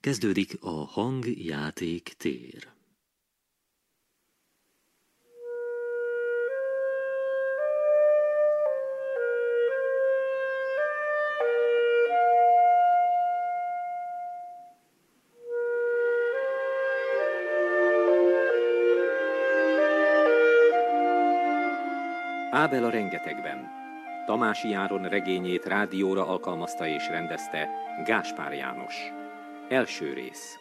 Kezdődik a hangjáték tér. Ábel a rengetegben. Tamási Járon regényét rádióra alkalmazta és rendezte Gáspár János. Első rész.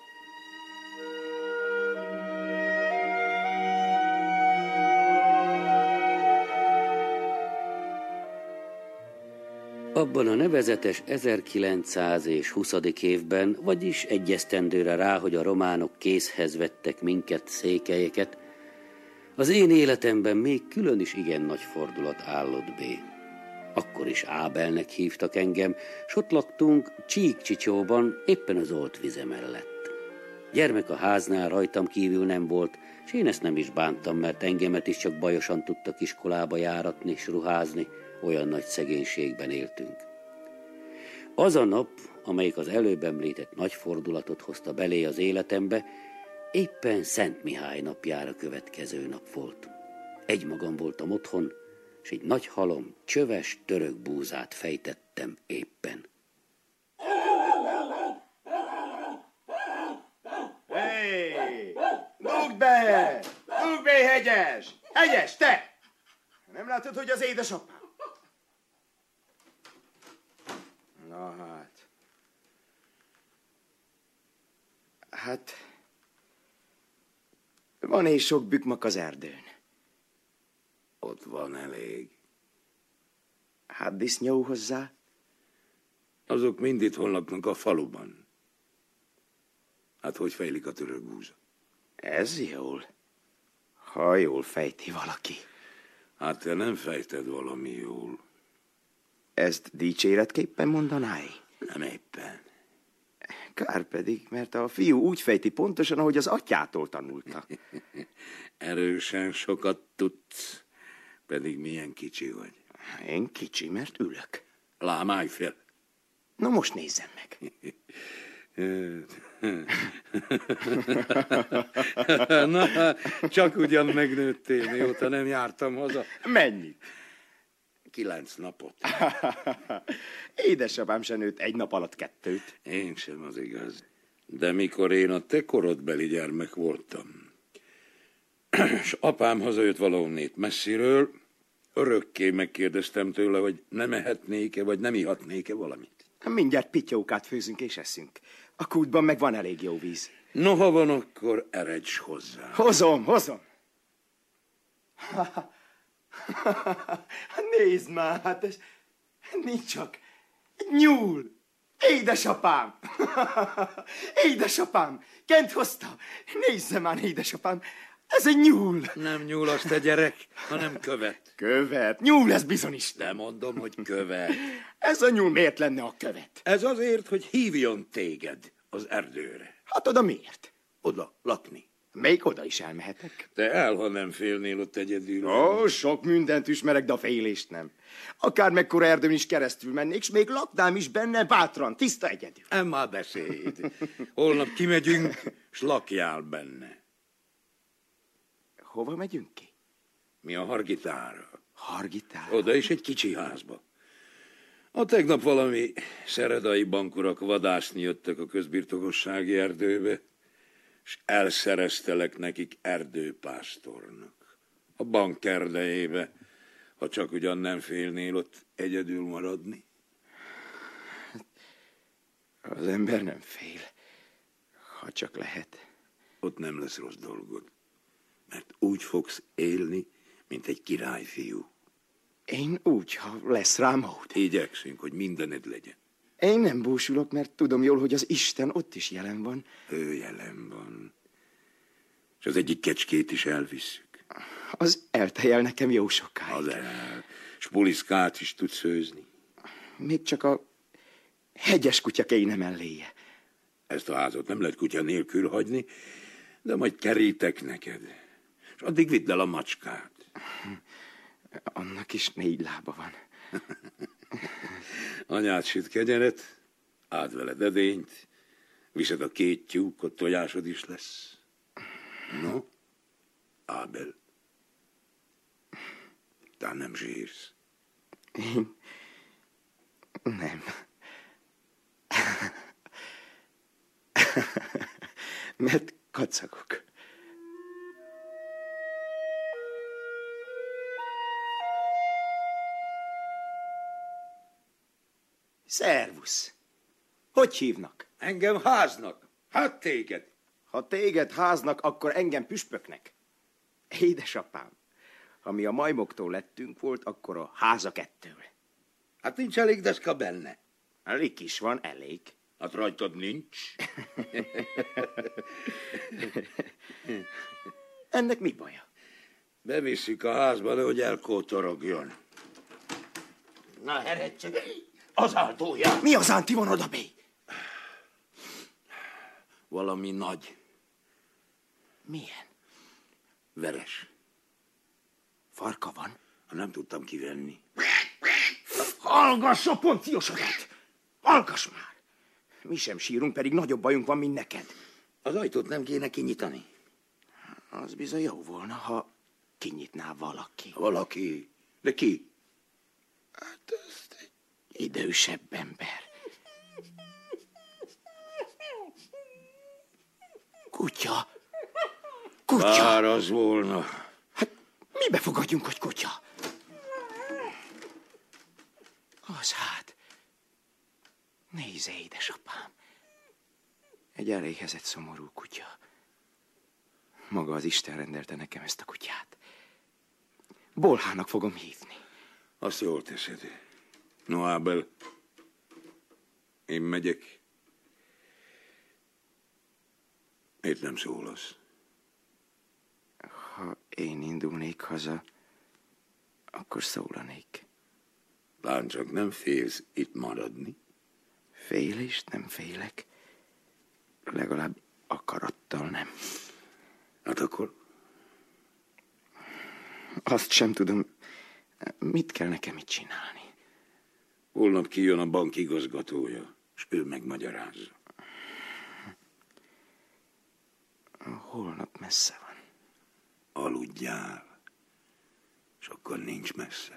Abban a nevezetes 1920. évben, vagyis egy esztendőre rá, hogy a románok készhez vettek minket, székelyeket, az én életemben még külön is igen nagy fordulat állott bé. Akkor is Ábelnek hívtak engem, s ott laktunk Csíkcsicsóban, éppen az Oltvize mellett. Gyermek a háznál rajtam kívül nem volt, s én ezt nem is bántam, mert engemet is csak bajosan tudtak iskolába járatni s ruházni, olyan nagy szegénységben éltünk. Az a nap, amelyik az előbb említett nagy fordulatot hozta belé az életembe, éppen Szent Mihály napjára következő nap volt. Egymagam voltam otthon, és egy nagy halom, csöves török búzát fejtettem éppen. Hey! Dugd be! Dugd be, Hegyes! Hegyes, te! Nem látod, hogy az édesapám? Na hát. Van és sok bükmak az erdőn. Ott van elég. Hát disznyó hozzá? Azok mind itt laknak a faluban. Hát hogy fejlik a török búza? Ez jól. Ha jól fejti valaki. Hát te nem fejted valami jól. Ezt dicséretképpen mondanáj? Nem éppen. Kár pedig, mert a fiú úgy fejti pontosan, ahogy az atyától tanulta. Erősen sokat tudsz, pedig milyen kicsi vagy. Én kicsi, mert ülök. Lám, állj fel. Na most nézzem meg. Na, csak ugyan megnőttél, mióta nem jártam haza. Mennyit? 9 napot. Édesapám se nőtt egy nap alatt 2. Én sem, az igaz. De mikor én a te korodbeli gyermek voltam, és apám hazajött valahonnét messziről, örökké megkérdeztem tőle, hogy nem ehetnék-e, vagy nem ihatnék-e valamit. Mindjárt pityókát főzünk és eszünk. A kútban meg van elég jó víz. No, ha van, akkor eredj hozzá. Hozom. Nézd már, hát ez nincs csak egy nyúl. Édesapám! Édesapám! Kent hozta! Nézze már, édesapám! Ez egy nyúl! Nem nyúl az, te gyerek, hanem követ. Követ? Nyúl ez bizonyos. De mondom, hogy követ. Ez a nyúl miért lenne a követ? Ez azért, hogy hívjon téged az erdőre. Hát oda miért? Oda, lakni. Még oda is elmehetek. Te el, ha nem félnél ott egyedül. Ó, sok mindent ismerek, de a félést nem. Akár mekkora erdőn is keresztül mennék, s még laknám is benne bátran, tiszta egyedül. Nem már beszéd. Holnap kimegyünk, s lakjál benne. Hova megyünk ki? Mi a Hargitára. Hargitára? Oda is egy kicsi házba. A tegnap valami szeredai bankurak vadászni jöttek a közbirtokossági erdőbe, és elszereztelek nekik erdőpásztornak. A bank erdejébe, ha csak ugyan nem félnél ott egyedül maradni. Az ember nem fél, ha csak lehet. Ott nem lesz rossz dolgod, mert úgy fogsz élni, mint egy királyfiú. Én úgy, ha lesz rám mód. Igyekszünk, hogy mindened legyen. Én nem búsulok, mert tudom jól, hogy az Isten ott is jelen van. Ő jelen van. És az egyik kecskét is elvisszük. Az eltejel nekem jó sokáig. Az el. És puliszkát is tudsz főzni. Még csak a hegyes kutya kéne melléje. Ezt a házat nem lehet kutya nélkül hagyni, de majd kerítek neked. És addig vidd el a macskát. Annak is 4 lába van. Anyád süt kenyeret, áld veled edényt, Viszed a 2 tyúkot, tojásod is lesz. No, Ábel, te nem zsírsz. Én? Nem. Mert kacagok. Szervusz! Hogy hívnak? Engem háznak. Hát téged. Ha téged háznak, akkor engem püspöknek. Édesapám, ha mi a majmoktól lettünk volt, akkor a háza 2. Hát nincs elég deszka benne. Elég is van, elég. Hát rajtad nincs. Ennek mi baja? Bevisszük a házba, nehogy elkótorogjon. Na, eredj csak, az áltója. Mi az ánti van odabé? Valami nagy, Milyen? veres. Farka van? Nem tudtam kivenni. Hallgass a ponciosodat! Hallgass már! Mi sem sírunk, pedig nagyobb bajunk van, mint neked. Az ajtót nem kéne kinyitani? Az bizony jó volna, ha kinyitná valaki. Valaki. De ki? Hát ezt egy idősebb ember. Kutya! Kutya! Bár az volna. Hát mibe fogadjunk, hogy kutya? Az hát. Nézze, édesapám. Egy eléhezett, szomorú kutya. Maga az Isten rendelte nekem ezt a kutyát. Bolhának fogom hívni. Azt jól teszed. No, Ábel, én megyek. Miért nem szólasz? Ha én indulnék haza, akkor szólanék. Láncsak, nem félsz itt maradni? Félést nem félek. Legalább akarattal nem. Hát akkor Azt sem tudom, mit kell nekem itt csinálni. holnap kijön a bank igazgatója, és ő megmagyarázza. Holnap messze van. Aludjál, és akkor nincs messze.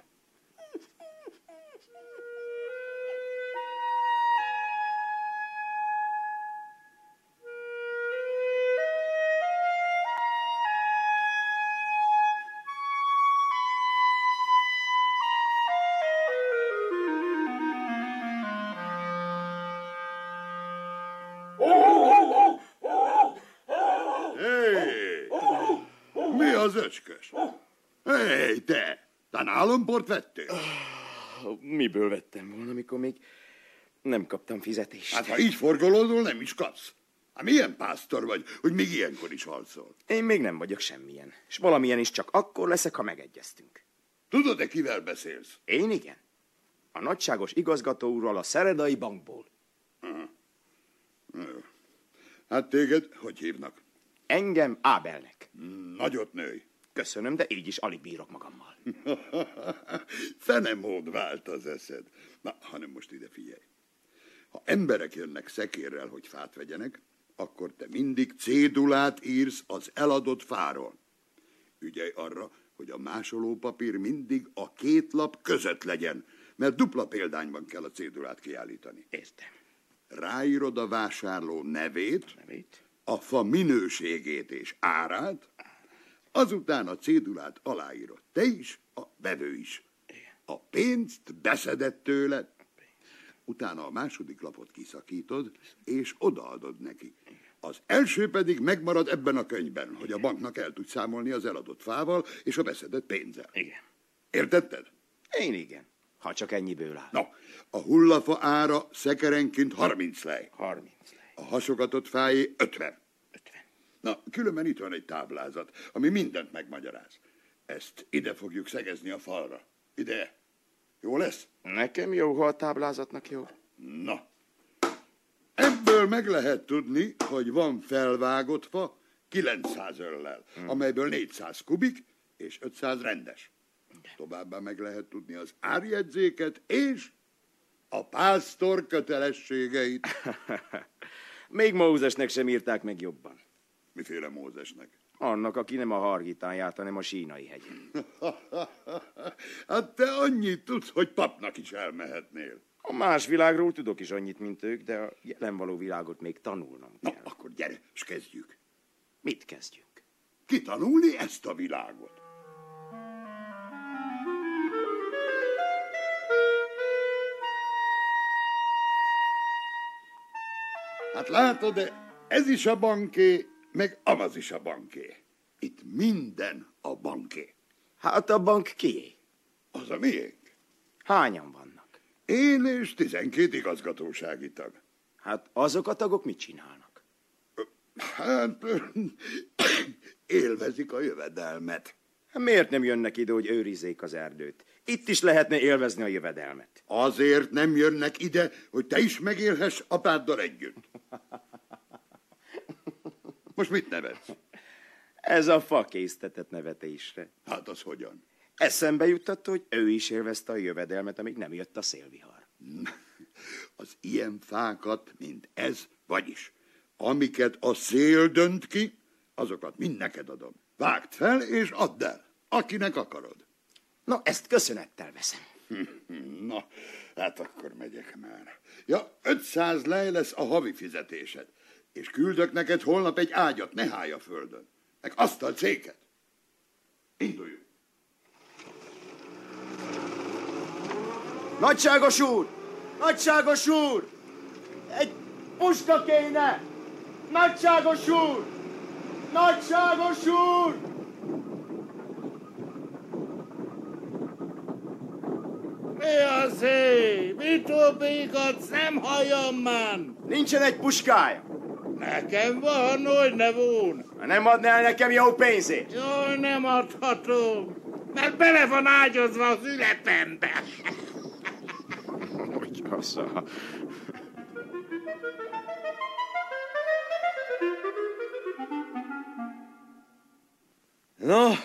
Mi az öcskös? Hé, te! Tán álomport vettél? Miből vettem volna, amikor még nem kaptam fizetést? Hát ha így forgolódol, nem is kapsz. Hát milyen pásztor vagy, hogy még ilyenkor is halszol? Én még nem vagyok semmilyen. És valamilyen is csak akkor leszek, ha megegyeztünk. Tudod-e, kivel beszélsz? Én igen. A nagyságos igazgató úrral a Szeredai Bankból. Hát téged hogy hívnak? Engem Ábelnek. Nagyot nőj. Köszönöm, de így is alig bírok magammal. Fenemód vált az eszed. Na, hanem most ide figyelj. Ha emberek jönnek szekérrel, hogy fát vegyenek, akkor te mindig cédulát írsz az eladott fáról. Ügyelj arra, hogy a másolópapír mindig a 2 lap között legyen, mert dupla példányban kell a cédulát kiállítani. Értem. Ráírod a vásárló nevét, Nevét? a fa minőségét és árát, azután a cédulát aláírod te is, a vevő is. A pénzt beszedett tőle, utána a második lapot kiszakítod, és odaadod neki. Az első pedig megmarad ebben a könyvben, hogy a banknak el tud számolni az eladott fával és a beszedett pénzzel. Igen. Értetted? Én igen. Ha csak ennyiből áll. No, a hullafa ára szekerenként 30 lej. 30 lej. A hasogatott fájé 50. 50. Na, különben itt van egy táblázat, ami mindent megmagyaráz. Ezt ide fogjuk szegezni a falra. Ide. Jó lesz? Nekem jó, ha a táblázatnak jó. Na. Ebből meg lehet tudni, hogy van felvágott fa 900 öllel, amelyből 400 kubik és 500 rendes. Továbbá meg lehet tudni az árjegyzéket és a pásztor kötelességeit. Még Mózesnek sem írták meg jobban. Miféle Mózesnek? Annak, aki nem a Hargitán járt, hanem a Sínai hegyen. Hát te annyit tudsz, hogy papnak is elmehetnél. A más világról tudok is annyit, mint ők, de a jelen való világot még tanulnom Na, kell. akkor gyere, és kezdjük. Mit kezdjünk? Kitanulni ezt a világot. Hát látod, ez is a banké, meg amaz is a banké. Itt minden a banké. Hát a bank kié? Az a miénk. Hányan vannak? Én és 12 igazgatósági tag. Hát azok a tagok mit csinálnak? Hát, élvezik a jövedelmet. Hát miért nem jönnek ide, hogy őrizzék az erdőt? Itt is lehetne élvezni a jövedelmet. Azért nem jönnek ide, hogy te is megélhess apáddal együtt. Most mit nevetsz? Ez a fa késztetett nevetésre. Hát az hogyan? Eszembe juttatta, hogy ő is élvezte a jövedelmet, amíg nem jött a szélvihar. Az ilyen fákat, mint ez, vagyis amiket a szél dönt ki, azokat mind neked adom. Vágd fel és add el, akinek akarod. Na, ezt köszönettel veszem. Na, hát akkor megyek már. Ja, 500 lej lesz a havi fizetésed, és küldök neked holnap egy ágyat, ne állj a földön, meg asztalcéket. Induljunk. Nagyságos úr! Nagyságos úr! Egy puska kéne! Nagyságos úr! Nagyságos úr! Mi az hé? Mit obégatsz? Nem halljam már! Nincsen egy puskája! Nekem van, hogy ne von. Ha nem adnál nekem jó pénzét! Jaj, nem adhatom, mert bele van ágyazva az ületembe. Hogy haza. No,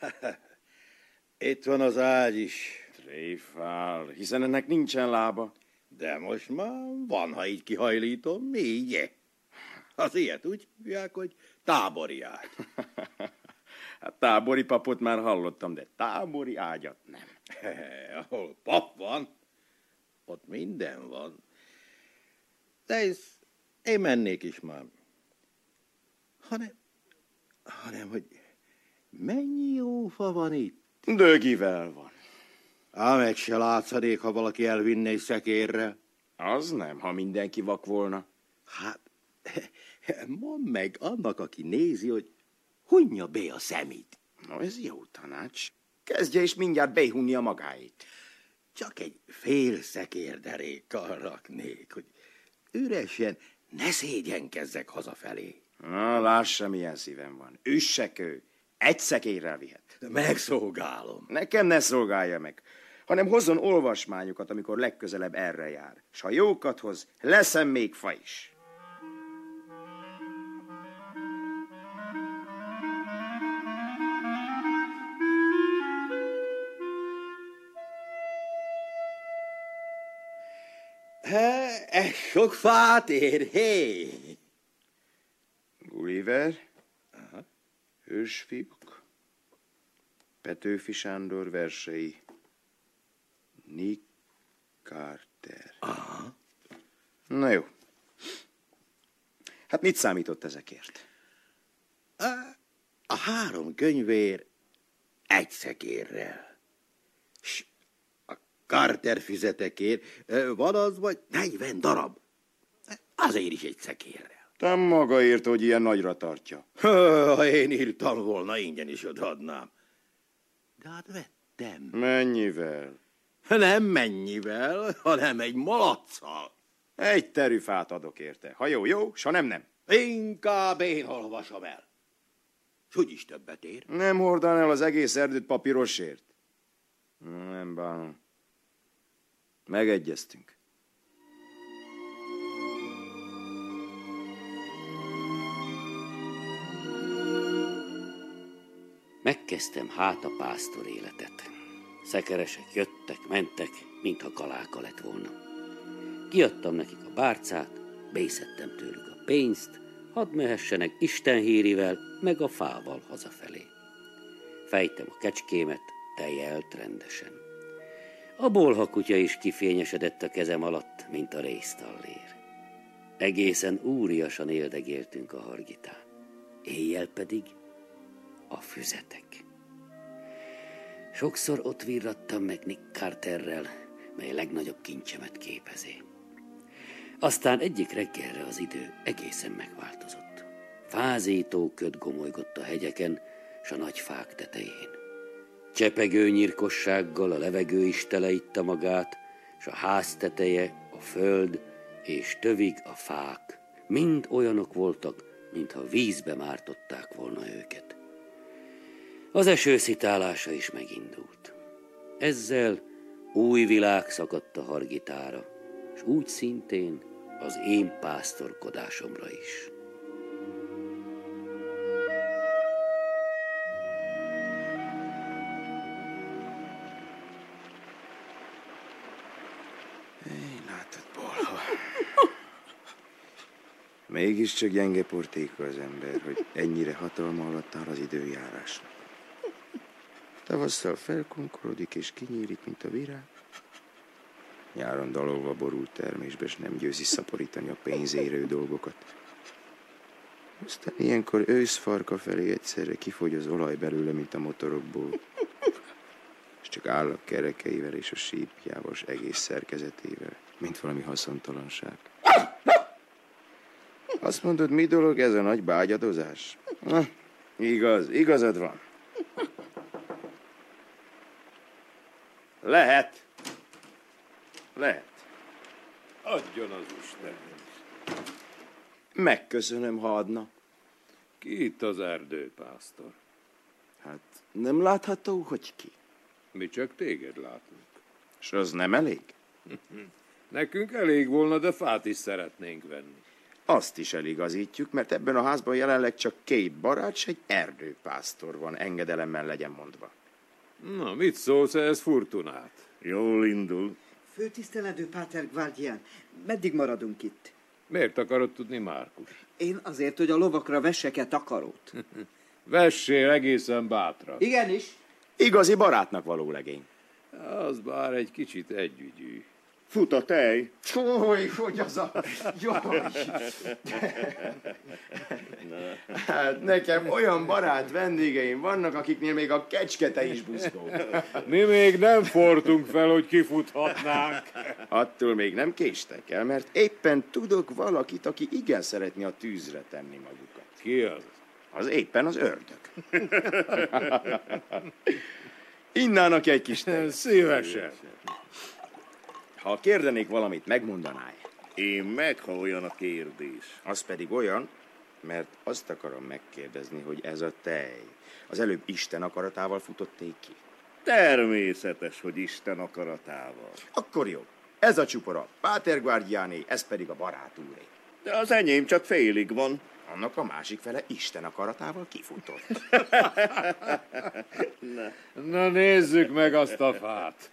itt van az ágy is. Tréfál, hiszen ennek nincsen lába. De most már van, ha így kihajlítom, mi így? Az ilyet úgy hívják, hogy tábori ágy. Hát tábori papot már hallottam, de tábori ágyat nem. Ahol pap van, ott minden van. De én mennék is már. Hanem, hogy mennyi jó fa van itt. Dögivel van. Meg se látszanék, ha valaki elvinne egy szekérre. Az nem, ha mindenki vak volna. Hát, mondd meg annak, aki nézi, hogy hunja be a szemét. No, ez jó tanács. Kezdje is mindjárt behunni a magáit. Csak egy fél szekérderékkal raknék, hogy üresen ne szégyenkezzek hazafelé. Na, lássa, milyen szívem van. Üssek ő. Egy szekérrel vihet. Megszolgálom. Nekem ne szolgálja meg, hanem hozzon olvasmányokat, amikor legközelebb erre jár. S ha jókat hoz, leszem még fa is. Ez sok fát ér, hé! Gulliver, Hősfiúk, Petőfi Sándor versei, Nick Carter. Aha. Na jó. Hát mit számított ezekért? A 3 könyvér egy szekérrel. S a Carter füzetekért van az, vagy 40 darab. Azért is egy szekérrel. Te maga írt, hogy ilyen nagyra tartja. Ha én írtam volna, ingyen is odaadnám. De hát vettem. Mennyivel? Nem mennyivel, hanem egy malaccal. Egy terüfát adok érte. Ha jó, jó, s ha nem, nem. Inkább én olvasom el. S úgyis többet ér. Nem hordán el az egész erdőt papírosért. Nem bánom. Megegyeztünk. Megkezdtem hát a pásztor életet. Szekeresek jöttek, mentek, mintha kaláka lett volna. Kiadtam nekik a bárcát, bészedtem tőlük a pénzt, hadd mehessenek Isten hírivel, meg a fával hazafelé. Fejtem a kecskémet, tejelt rendesen. A bolhakutya is kifényesedett a kezem alatt, mint a réztallér. Egészen úriasan éldegéltünk a Hargitán. Éjjel pedig a füzetek. Sokszor ott virrattam meg Nick Carterrel, mely legnagyobb kincsemet képezi. Aztán egyik reggelre az idő egészen megváltozott. Fázító köd gomolygott a hegyeken, s a nagy fák tetején. Csepegő nyírkossággal a levegő is teleitta magát, s a ház teteje, a föld és tövig a fák mind olyanok voltak, mintha vízbe mártották volna őket. Az eső szitálása is megindult. Ezzel új világ szakadt a Hargitára, s úgy szintén az én pásztorkodásomra is. Látod, bolha. Mégiscsak gyenge portéka az ember, hogy ennyire hatalma alatt áll az időjárásnak. Tavasszal felkonkorodik és kinyílik, mint a virág. Nyáron dalolva borul termésbe, és nem győzi szaporítani a pénzérő dolgokat. Aztán ilyenkor őszfarka felé egyszerre kifogy az olaj belőle, mint a motorokból. És csak áll a kerekeivel és a sípjával, és egész szerkezetével, mint valami haszontalanság. Azt mondod, mi dolog ez a nagy bágyadozás? Igazad van. Lehet. Adjon az Isten. Megköszönöm, ha adna. Ki itt az erdőpásztor? Hát nem látható, hogy ki. Mi csak téged látunk. És az nem elég? Nekünk elég volna, de fát is szeretnénk venni. Azt is eligazítjuk, mert ebben a házban jelenleg csak 2 barát, s egy erdőpásztor van, engedelemmel legyen mondva. Na, mit szólsz ehhez, Furtunát? Jól indul. Főtiszteledő Páter Guardián, meddig maradunk itt? Miért akarod tudni, Márkus? Én azért, hogy a lovakra vessek-e takarót. Vessél egészen bátran. Igenis. Igazi barátnak való legény. Az bár egy kicsit együgyű. Fut a tej. Hogy az a... Jaj! Hát nekem olyan barát vendégeim vannak, akiknél még a kecskete is buzdó. Mi még nem fortunk fel, hogy kifuthatnánk. Attól még nem késtek el, mert éppen tudok valakit, aki igen szeretné a tűzre tenni magukat. Ki az? Az éppen az ördög. Innának egy kis tej. Szívesen. Ha kérdenék valamit, megmondaná-e? Én meg, ha olyan a kérdés. Az pedig olyan, mert azt akarom megkérdezni, hogy ez a tej az előbb Isten akaratával futotték ki. Természetes, hogy Isten akaratával. Akkor jó. Ez a csupora Páter Guardiáné, ez pedig a barátúré. De az enyém csak félig van. Annak a másik fele Isten akaratával kifutott. Na nézzük meg azt a fát.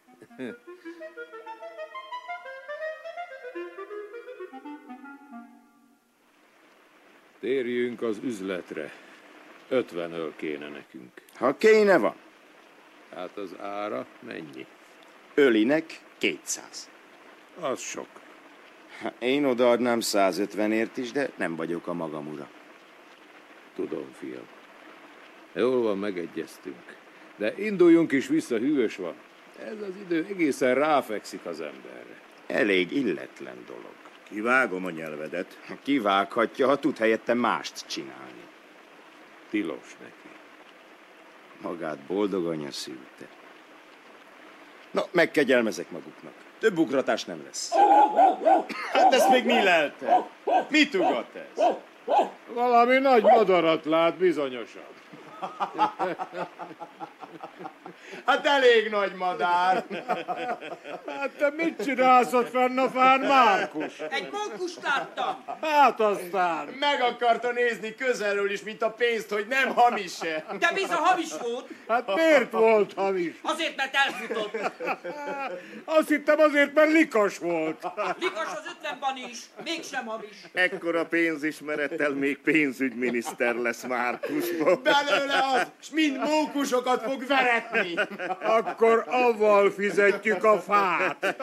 Térjünk az üzletre. 50 öl kéne nekünk. Ha kéne van. Hát az ára mennyi? Ölinek 200. Az sok. Én odaadnám 150-ért is, de nem vagyok a magam ura. Tudom, fiam. Jól van, megegyeztünk. De induljunk is vissza, hűvös van. Ez az idő egészen ráfekszik az emberre. Elég illetlen dolog. Kivágom a nyelvedet. Kivághatja, ha tud helyette mást csinálni. Tilos neki. Magát boldog anya szülte. Na, megkegyelmezek maguknak. Több ugratás nem lesz. Hát ezt még mi lelte? Mit ugat ez? Valami nagy madarat lát bizonyosan. Hát elég nagy madár. Hát te mit csinálsz ott fenn a fán, Márkus? Egy mókust láttam. Hát aztán. Meg akarta nézni közelről is, mint a pénzt, hogy nem hamis-e. De bizony hamis volt. Hát miért volt hamis? Azért, mert elfutott. Azt hittem azért, mert likas volt. Likas az 50-ban is, mégsem hamis. Ekkora pénzismerettel még pénzügyminiszter lesz Márkusból. Belőle az, s mind mókusokat fog veretni. Akkor avval fizetjük a fát.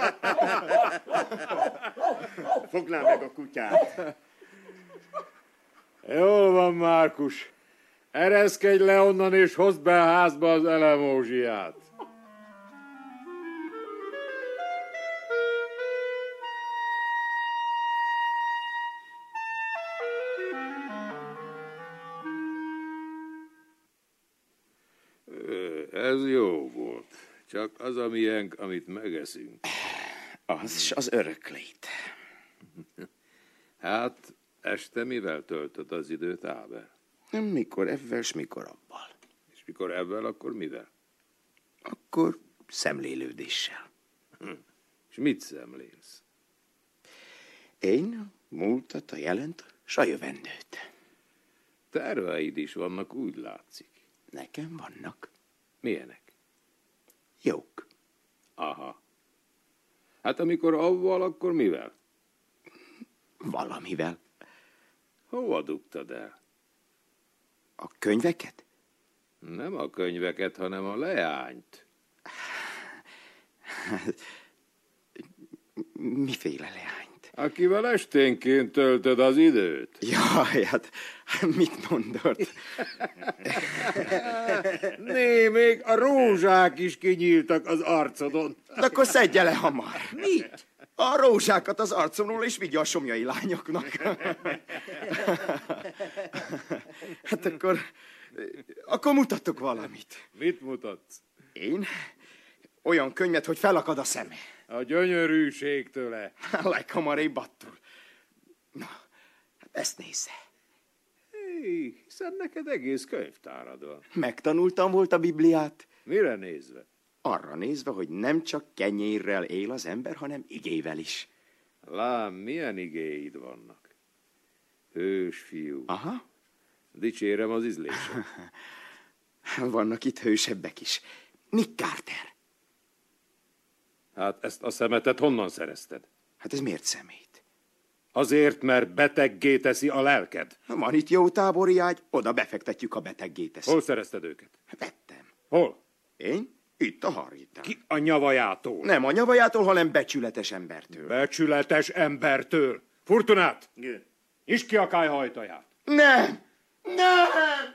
Fognál meg a kutyát. Jól van, Márkus. Ereszkedj le onnan, és hozd be a házba az elemózsiát. Ez jó volt. Csak az a miénk, amit megeszünk. Az az öröklét. Hát, este mivel töltöd az időt, Ábel? Mikor ebben, s mikor abban. És mikor ebben, akkor mivel? Akkor szemlélődéssel. És mit szemlélsz? Én múltat, a jelent, s a jövendőt. Terveid is vannak, úgy látszik. Nekem vannak. Milyenek? Jók. Aha. Hát amikor avval, akkor mivel? Valamivel. Hova dugtad el? A könyveket? Nem a könyveket, hanem a leányt. Miféle leányt? Akivel esténként töltöd az időt. Jaj, hát mit mondod? Né, még a rózsák is kinyíltak az arcodon. De akkor szedje le hamar. Mit? A rózsákat az arcomról, és vigye a somlyai lányoknak. Hát akkor mutatok valamit. Mit mutatsz? Én? Olyan könyvet, hogy felakad a szeme. A gyönyörűségtől-e? A leghamarabb attól. Na, hát ezt nézze. Hé, hiszen neked egész könyvtárad van. Megtanultam volt a Bibliát. Mire nézve? Arra nézve, hogy nem csak kenyérrel él az ember, hanem igével is. Lám, milyen igéid vannak. Hős fiú. Aha. Dicsérem az ízlésed. Vannak itt hősebbek is. Nick Carter. Hát ezt a szemetet honnan szerezted? Hát ez miért szemét? Azért, mert beteggé teszi a lelked. Van itt jó tábori ágy, oda befektetjük, a beteggé teszi. Hol szerezted őket? Vettem. Hol? Én? Itt a Harritán. Ki a nyavajától? Nem a nyavajától, hanem becsületes embertől. Becsületes embertől. Furtunát! Nyisd ki a kályhajtaját. Nem! Nem!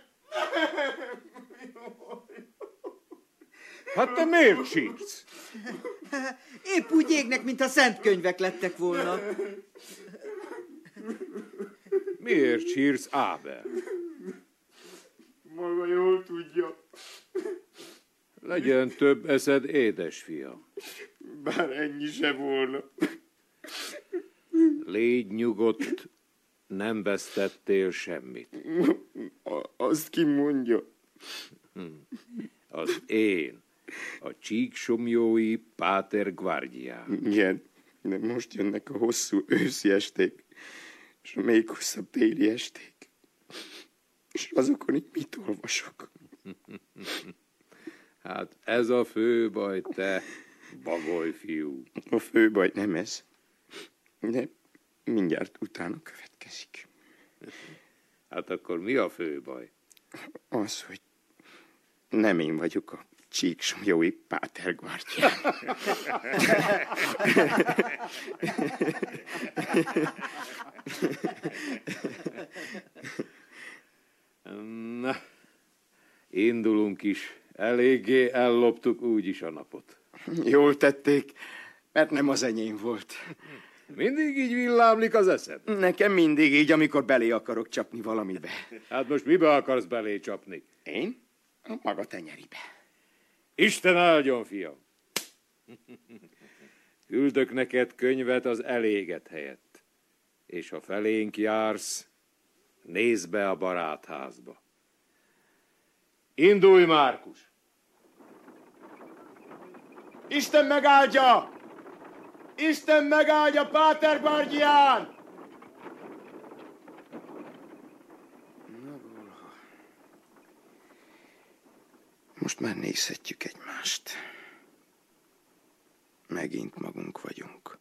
Hát te miért sírsz? Épp úgy égnek, mint a szent könyvek lettek volna. Miért sírsz, Ábel? Maga jól tudja. Legyen több eszed, édesfiam. Bár ennyi se volna. Légy nyugodt, nem vesztettél semmit. Azt ki mondja. Az én, a Csíksomjói Páter Guardián. Igen, de most jönnek a hosszú őszi esték, és a még hosszabb téli esték. És azokon itt mit olvasok? Hát ez a fő baj, te bagoly fiú. A fő baj nem ez, de mindjárt utána következik. Hát akkor mi a fő baj? Az, hogy nem én vagyok a Csíksomjói Páter Guardián. Na, indulunk is. Eléggé elloptuk úgyis a napot. Jól tették, mert nem az enyém volt. Mindig így villámlik az eszed? Nekem mindig így, amikor belé akarok csapni valamibe. Hát most mibe akarsz belé csapni? Én? A maga tenyeribe. Isten áldjon, fiam! Küldök neked könyvet az eléget helyett. És ha felénk jársz, nézd be a barátházba. Indulj, Márkus! Isten megáldja! Isten megáldja, Páter Guardián! Most már nézhetjük egymást. Megint magunk vagyunk.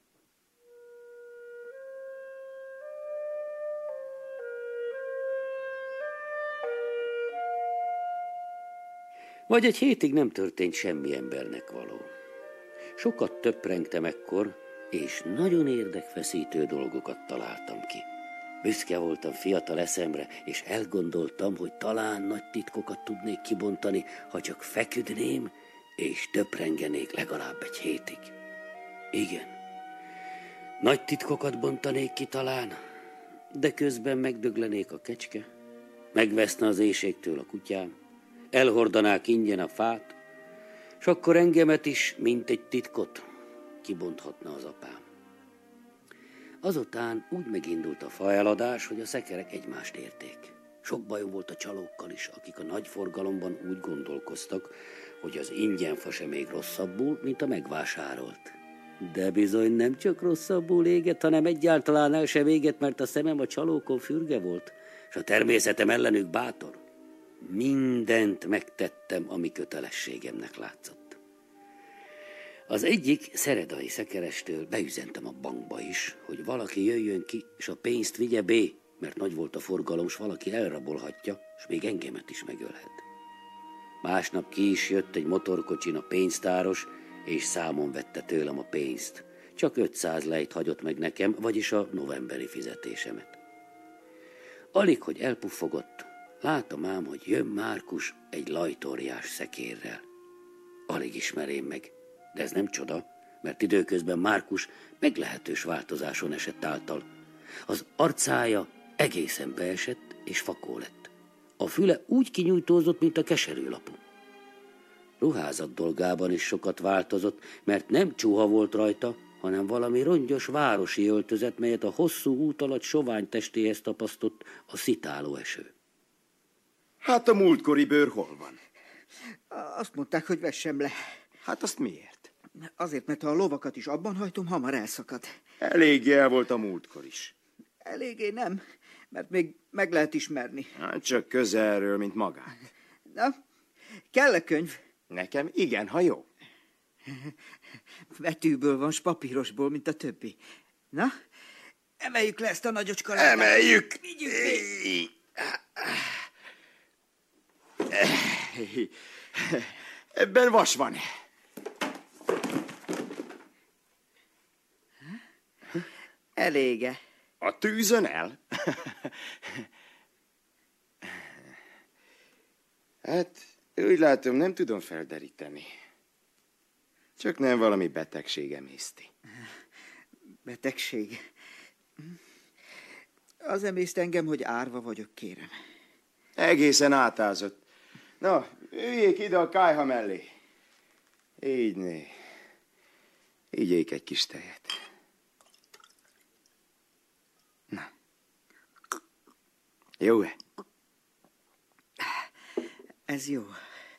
Vagy egy hétig nem történt semmi embernek való. Sokat töprengtem ekkor, és nagyon érdekfeszítő dolgokat találtam ki. Büszke voltam fiatal eszemre, és elgondoltam, hogy talán nagy titkokat tudnék kibontani, ha csak feküdném, és töprengenék legalább egy hétig. Igen, nagy titkokat bontanék ki talán, de közben megdöglenék a kecske, megveszne az éhségtől a kutyám, elhordanák ingyen a fát, s akkor engemet is, mint egy titkot, kibonthatna az apám. Azután úgy megindult a faeladás, hogy a szekerek egymást érték. Sok bajom volt a csalókkal is, akik a nagy forgalomban úgy gondolkoztak, hogy az ingyenfa sem még rosszabbul, mint a megvásárolt. De bizony nem csak rosszabbul égett, hanem egyáltalán el sem égett, mert a szemem a csalókon fürge volt, és a természetem ellenük bátor. Mindent megtettem, ami kötelességemnek látszott. Az egyik szeredai szekerestől beüzentem a bankba is, hogy valaki jöjjön ki, és a pénzt vigye B, mert nagy volt a forgalom, s valaki elrabolhatja, és még engemet is megölhet. Másnap ki is jött egy motorkocsin a pénztáros, és számon vette tőlem a pénzt. Csak 500 lejt hagyott meg nekem, vagyis a novemberi fizetésemet. Alig, hogy elpuffogott, látom ám, hogy jön Márkus egy lajtóriás szekérrel. Alig ismerém meg, de ez nem csoda, mert időközben Márkus meglehetős változáson esett által. Az arcája egészen beesett és fakó lett. A füle úgy kinyújtózott, mint a keserűlapú. Ruházat dolgában is sokat változott, mert nem csuha volt rajta, hanem valami rongyos városi öltözet, melyet a hosszú út alatt sovány testéhez tapasztott a szitáló eső. Hát a múltkori bőr hol van? Azt mondták, hogy vessem le. Hát azt miért? Azért, mert ha a lovakat is abban hajtom, hamar elszakad. Eléggé el volt a múltkor is. Eléggé nem, mert még meg lehet ismerni. Hát csak közelről, mint magát. Na, kell-e könyv? Nekem igen, ha jó. Vetűből van, s papírosból, mint a többi. Na, emeljük le ezt a nagyocska lábát. Emeljük! Vigyük még! Ebben vas van. Elége. A tűzön el? Hát, úgy látom, nem tudom felderíteni. Csak nem valami betegség emészti. Betegség? Az emészt engem, hogy árva vagyok, kérem. Egészen átázott. Na, üljék ide a kályha mellé. Így né. Igyék egy kis tejet. Na. Jó-e? Ez jó.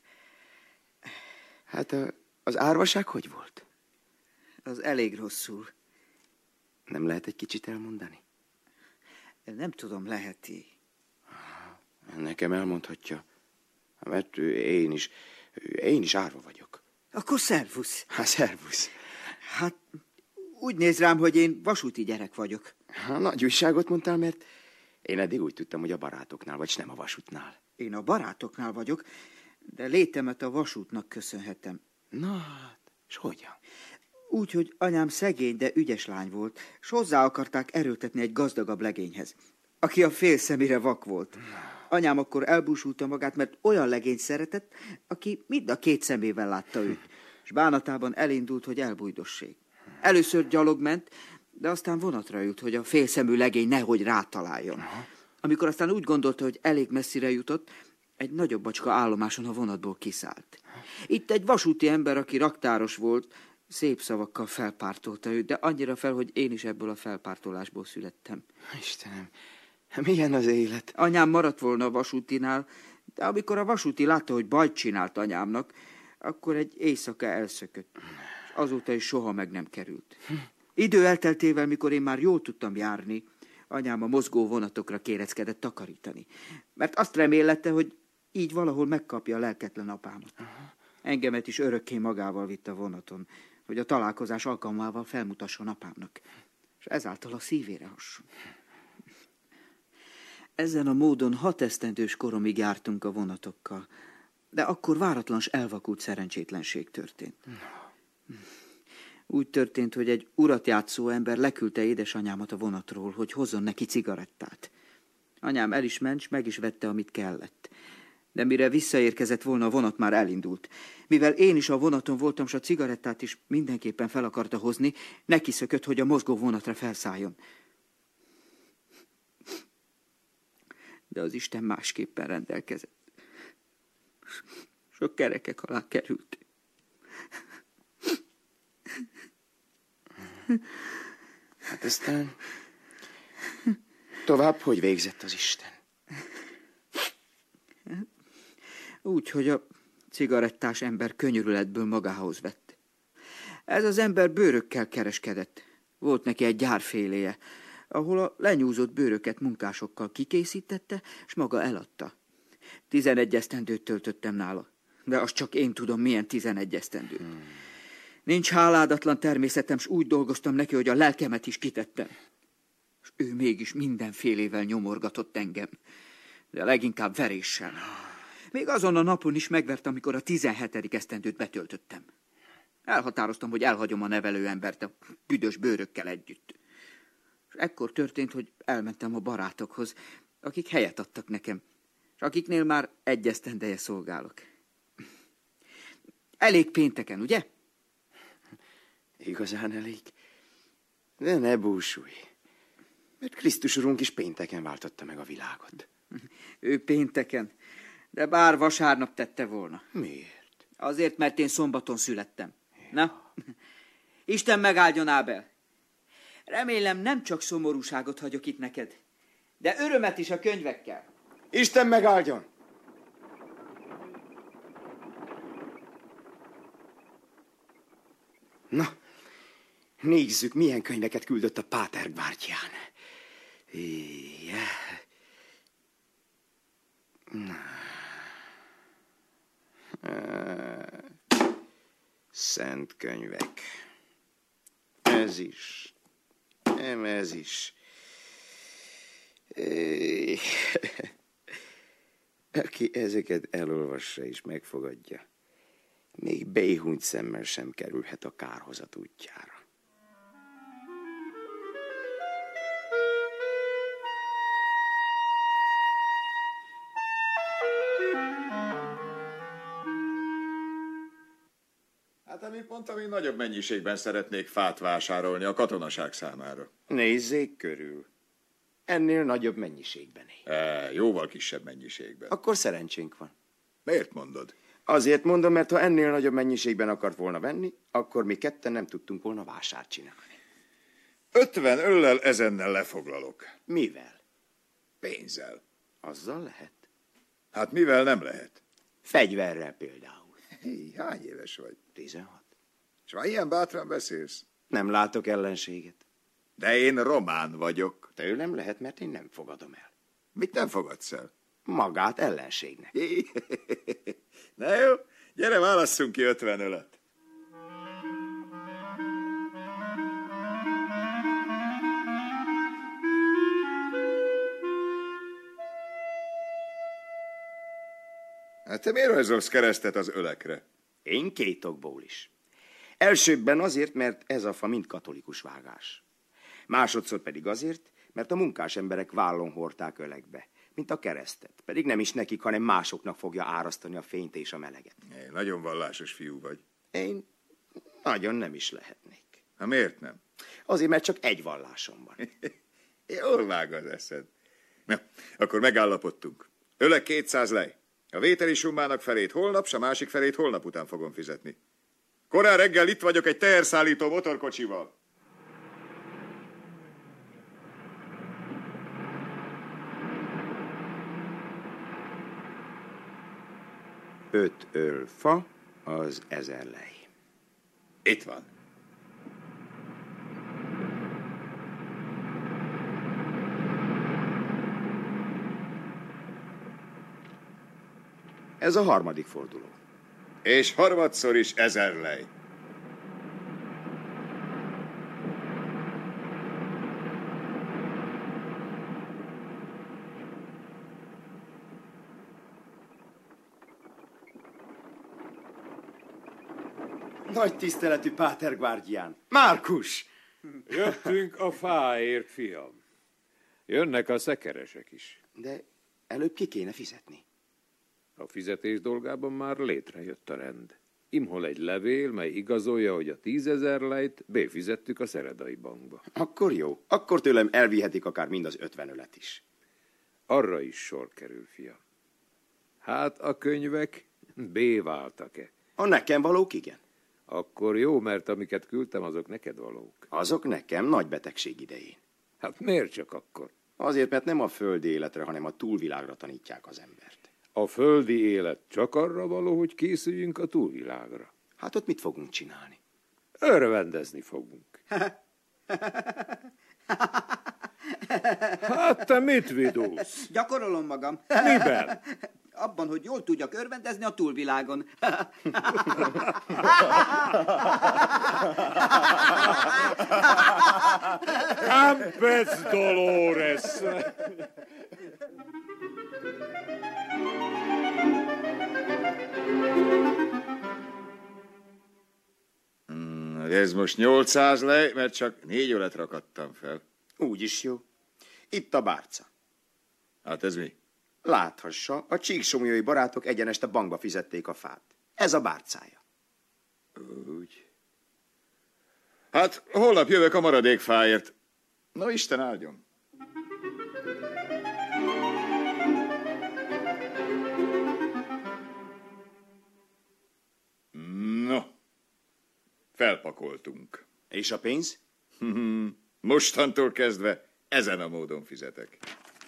Hát az árvaság hogy volt? Az elég rosszul. Nem lehet egy kicsit elmondani? Nem tudom, leheti. Nekem elmondhatja. Mert én is árva vagyok. Akkor szervusz. Hát, szervusz. Hát, úgy néz rám, hogy én vasúti gyerek vagyok. Nagy újságot mondtál, mert én eddig úgy tudtam, hogy a barátoknál, vagy nem a vasútnál. Én a barátoknál vagyok, de létemet a vasútnak köszönhetem. Na, hát, és hogyan? Úgy, hogy anyám szegény, de ügyes lány volt, s hozzá akarták erőltetni egy gazdagabb legényhez, aki a fél szemére vak volt. Anyám akkor elbúsulta magát, mert olyan legényt szeretett, aki mind a két szemével látta őt, és bánatában elindult, hogy elbújdossék. Először gyalog ment, de aztán vonatra jut, hogy a félszemű legény nehogy rátaláljon. Amikor aztán úgy gondolta, hogy elég messzire jutott, egy nagyobb bacska állomáson a vonatból kiszállt. Itt egy vasúti ember, aki raktáros volt, szép szavakkal felpártolta őt, de annyira fel, hogy én is ebből a felpártolásból születtem. Istenem, milyen az élet? Anyám maradt volna a vasútinál, de amikor a vasúti látta, hogy bajt csinált anyámnak, akkor egy éjszaka elszökött. Azóta is soha meg nem került. Idő elteltével, mikor én már jól tudtam járni, anyám a mozgó vonatokra kéreckedett takarítani. Mert azt remélette, hogy így valahol megkapja a lelketlen apámat. Engemet is örökké magával vitt a vonaton, hogy a találkozás alkalmával felmutasson apámnak, és ezáltal a szívére hasson. Ezen a módon 6 esztendős koromig jártunk a vonatokkal, de akkor váratlan s elvakult szerencsétlenség történt. Úgy történt, hogy egy urat játszó ember leküldte édesanyámat a vonatról, hogy hozzon neki cigarettát. Anyám el is ment, s meg is vette, amit kellett. De mire visszaérkezett volna, a vonat már elindult. Mivel én is a vonaton voltam, s a cigarettát is mindenképpen fel akarta hozni, neki szökött, hogy a mozgó vonatra felszálljon. De az Isten másképpen rendelkezett. Sok kerekek alá került. Hát aztán tovább hogy végzett az Isten? Úgy, hogy a cigarettás ember könyörületből magához vett. Ez az ember bőrökkel kereskedett. Volt neki egy gyárféléje, ahol a lenyúzott bőröket munkásokkal kikészítette, és maga eladta. 11 esztendőt töltöttem nála, de azt csak én tudom, milyen 11 esztendőt. Nincs háládatlan természetem, s úgy dolgoztam neki, hogy a lelkemet is kitettem. És ő mégis mindenfélével nyomorgatott engem, de leginkább veréssel. Még azon a napon is megvert, amikor a 17. esztendőt betöltöttem. Elhatároztam, hogy elhagyom a nevelőembert a büdös bőrökkel együtt. És ekkor történt, hogy elmentem a barátokhoz, akik helyet adtak nekem, és akiknél már 1 esztendeje szolgálok. Elég pénteken, ugye? Igazán elég. De ne búsulj. Mert Krisztus Urunk is pénteken váltotta meg a világot. Ő pénteken, de bár vasárnap tette volna. Miért? Azért, mert én szombaton születtem. Na, Isten megáldjon, Ábel. Remélem, nem csak szomorúságot hagyok itt neked, de örömet is a könyvekkel. Isten megáldjon! Na, nézzük, milyen könyveket küldött a Páter Gvártyán. Szent könyvek. Ez is. Nem, ez is. Aki ezeket elolvassa és megfogadja, még béhunyt szemmel sem kerülhet a kárhozat útjára. Hát amit mondtam, én nagyobb mennyiségben szeretnék fát vásárolni a katonaság számára. Nézzék körül. Ennél nagyobb mennyiségben. Jóval kisebb mennyiségben. Akkor szerencsénk van. Miért mondod? Azért mondom, mert ha ennél nagyobb mennyiségben akart volna venni, akkor mi ketten nem tudtunk volna vásárt csinálni. 50 öllel ezennel lefoglalok. Mivel? Pénzzel. Azzal lehet? Hát mivel nem lehet? Fegyverrel például. Hé, hány éves vagy? 16. És már ilyen bátran beszélsz? Nem látok ellenséget. De én román vagyok. Tőlem lehet, mert én nem fogadom el. Mit nem fogadsz el? Magát ellenségnek. Na jó, gyere, válasszunk ki 50 ölet. Hát te miért rajzolsz keresztet az ölekre? Én 2 okból is. Elsőbben azért, mert ez a fa mind katolikus vágás. Másodszor pedig azért, mert a munkás emberek vállon hordták ölekbe, mint a keresztet. Pedig nem is nekik, hanem másoknak fogja árasztani a fényt és a meleget. Nagyon vallásos fiú vagy. Én nagyon nem is lehetnék. Ha miért nem? Azért, mert csak egy vallásom van. Jól vág az eszed. Na, akkor megállapodtunk. Ölek 200 lej. A vételi summának felét holnap, s a másik felét holnap után fogom fizetni. Korán reggel itt vagyok egy teherszállító motorkocsival. Öt öl fa, az 1000 lej. Itt van. Ez a harmadik forduló. És harmadszor is 1000 lej. Nagy tiszteletű Páter Guardián. Márkus! Jöttünk a fáért, fiam. Jönnek a szekeresek is. De előbb ki kéne fizetni. A fizetés dolgában már létrejött a rend. Imhol egy levél, mely igazolja, hogy a 10 000 lejt befizettük a Szeredai bankba. Akkor jó. Akkor tőlem elvihetik akár mind az 50 ölet is. Arra is sor kerül, fiam. Hát a könyvek B-váltak-e? A nekem valók igen. Akkor jó, mert amiket küldtem, azok neked valók. Azok nekem nagy betegség idején. Hát miért csak akkor? Azért, mert nem a földi életre, hanem a túlvilágra tanítják az embert. A földi élet csak arra való, hogy készüljünk a túlvilágra. Hát ott mit fogunk csinálni? Örvendezni fogunk. Hát te mit vidulsz? Gyakorolom magam. Miben? Abban, hogy jól tudjak örvendezni a túlvilágon. Campes Dolores! Ez most 800 lej, mert csak 4 ölet rakadtam fel. Úgyis jó. Itt a bárca. Hát ez mi? Láthassa, a csíksomlyói barátok egyenest a bankba fizették a fát. Ez a bárcája. Úgy. Hát holnap jövök a maradék fáért. No, Isten áldjon. No, felpakoltunk. És a pénz? Mostantól kezdve ezen a módon fizetek.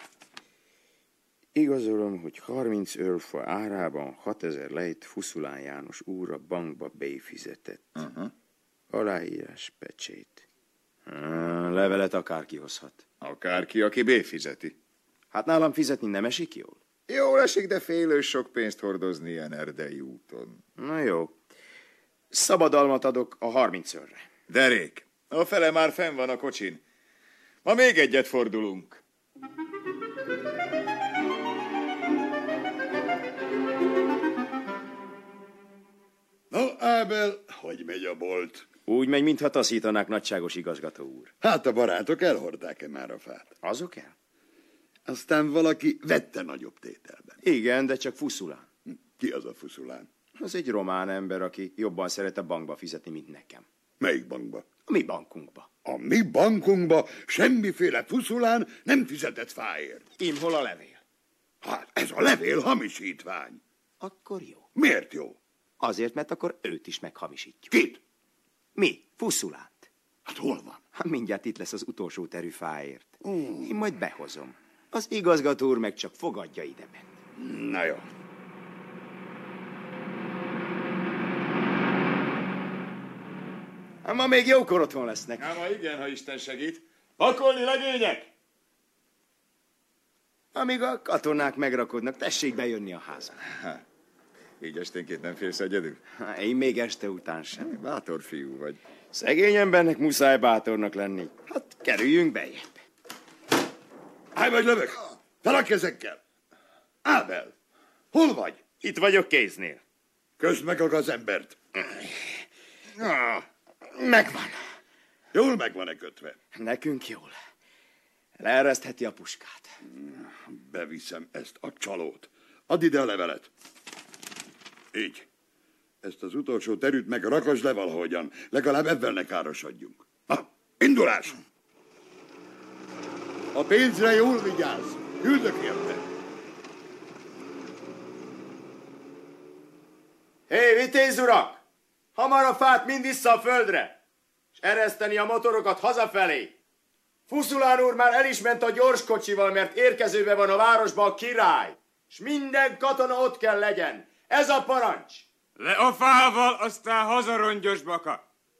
Igazolom, hogy 30 örfa árában 6000 lejt Fuszulán János úr a bankba befizetett. Aláírás pecsét. Levelet akárki hozhat. Akárki, aki béfizeti. Hát nálam fizetni nem esik jól? Jól esik, de félő sok pénzt hordozni ilyen erdei úton. Na jó. Szabadalmat adok a 30 örre. Derék, a fele már fenn van a kocsin. Ma még egyet fordulunk. No, Ábel, hogy megy a bolt? Úgy megy, mintha taszítanák, nagyságos igazgató úr. Hát a barátok elhordták-e már a fát? Azok el? Aztán valaki vette nagyobb tételben. Igen, de csak Fuszulán. Ki az a Fuszulán? Az egy román ember, aki jobban szeret a bankba fizetni, mint nekem. Melyik bankba? A mi bankunkba. A mi bankunkba semmiféle Fuszulán nem fizetett fáért. Imhol a levél? Hát ez a levél hamisítvány. Akkor jó. Miért jó? Azért, mert akkor őt is meghamisítjuk. Kit? Mi? Fuszulánt. Hát hol van? Hát mindjárt itt lesz az utolsó terű fáért. Én majd behozom. Az igazgató úr meg csak fogadja ide bent. Na jó. Ma még jókor otthon lesznek. Hát ma igen, ha Isten segít. Pakolni, legények! Amíg a katonák megrakodnak, tessék bejönni a házba. Így esténként nem félsz egyedül? Én még este után sem. Bátor fiú vagy. Szegény embernek muszáj bátornak lenni. Hát kerüljünk bejebb. Állj vagy lövök! Fel a kezekkel! Ábel! Hol vagy? Itt vagyok kéznél. Közd meg az embert. Megvan. Jól meg van-e kötve? Nekünk jól. Leeresztheti a puskát. Beviszem ezt a csalót. Add ide a levelet. Így. Ezt az utolsó terüt meg rakasd le valahogyan. Legalább ebben ne károsodjunk. Na, indulás! A pénzre jól vigyázz. Küldök érte. Hé, vitéz urak! Hamar a fát mind vissza a földre, és ereszteni a motorokat hazafelé. Fuszulán úr már el is ment a gyorskocsival, mert érkezőbe van a városba a király, és minden katona ott kell legyen. Ez a parancs. Le a fával, aztán haza, rongyos baka.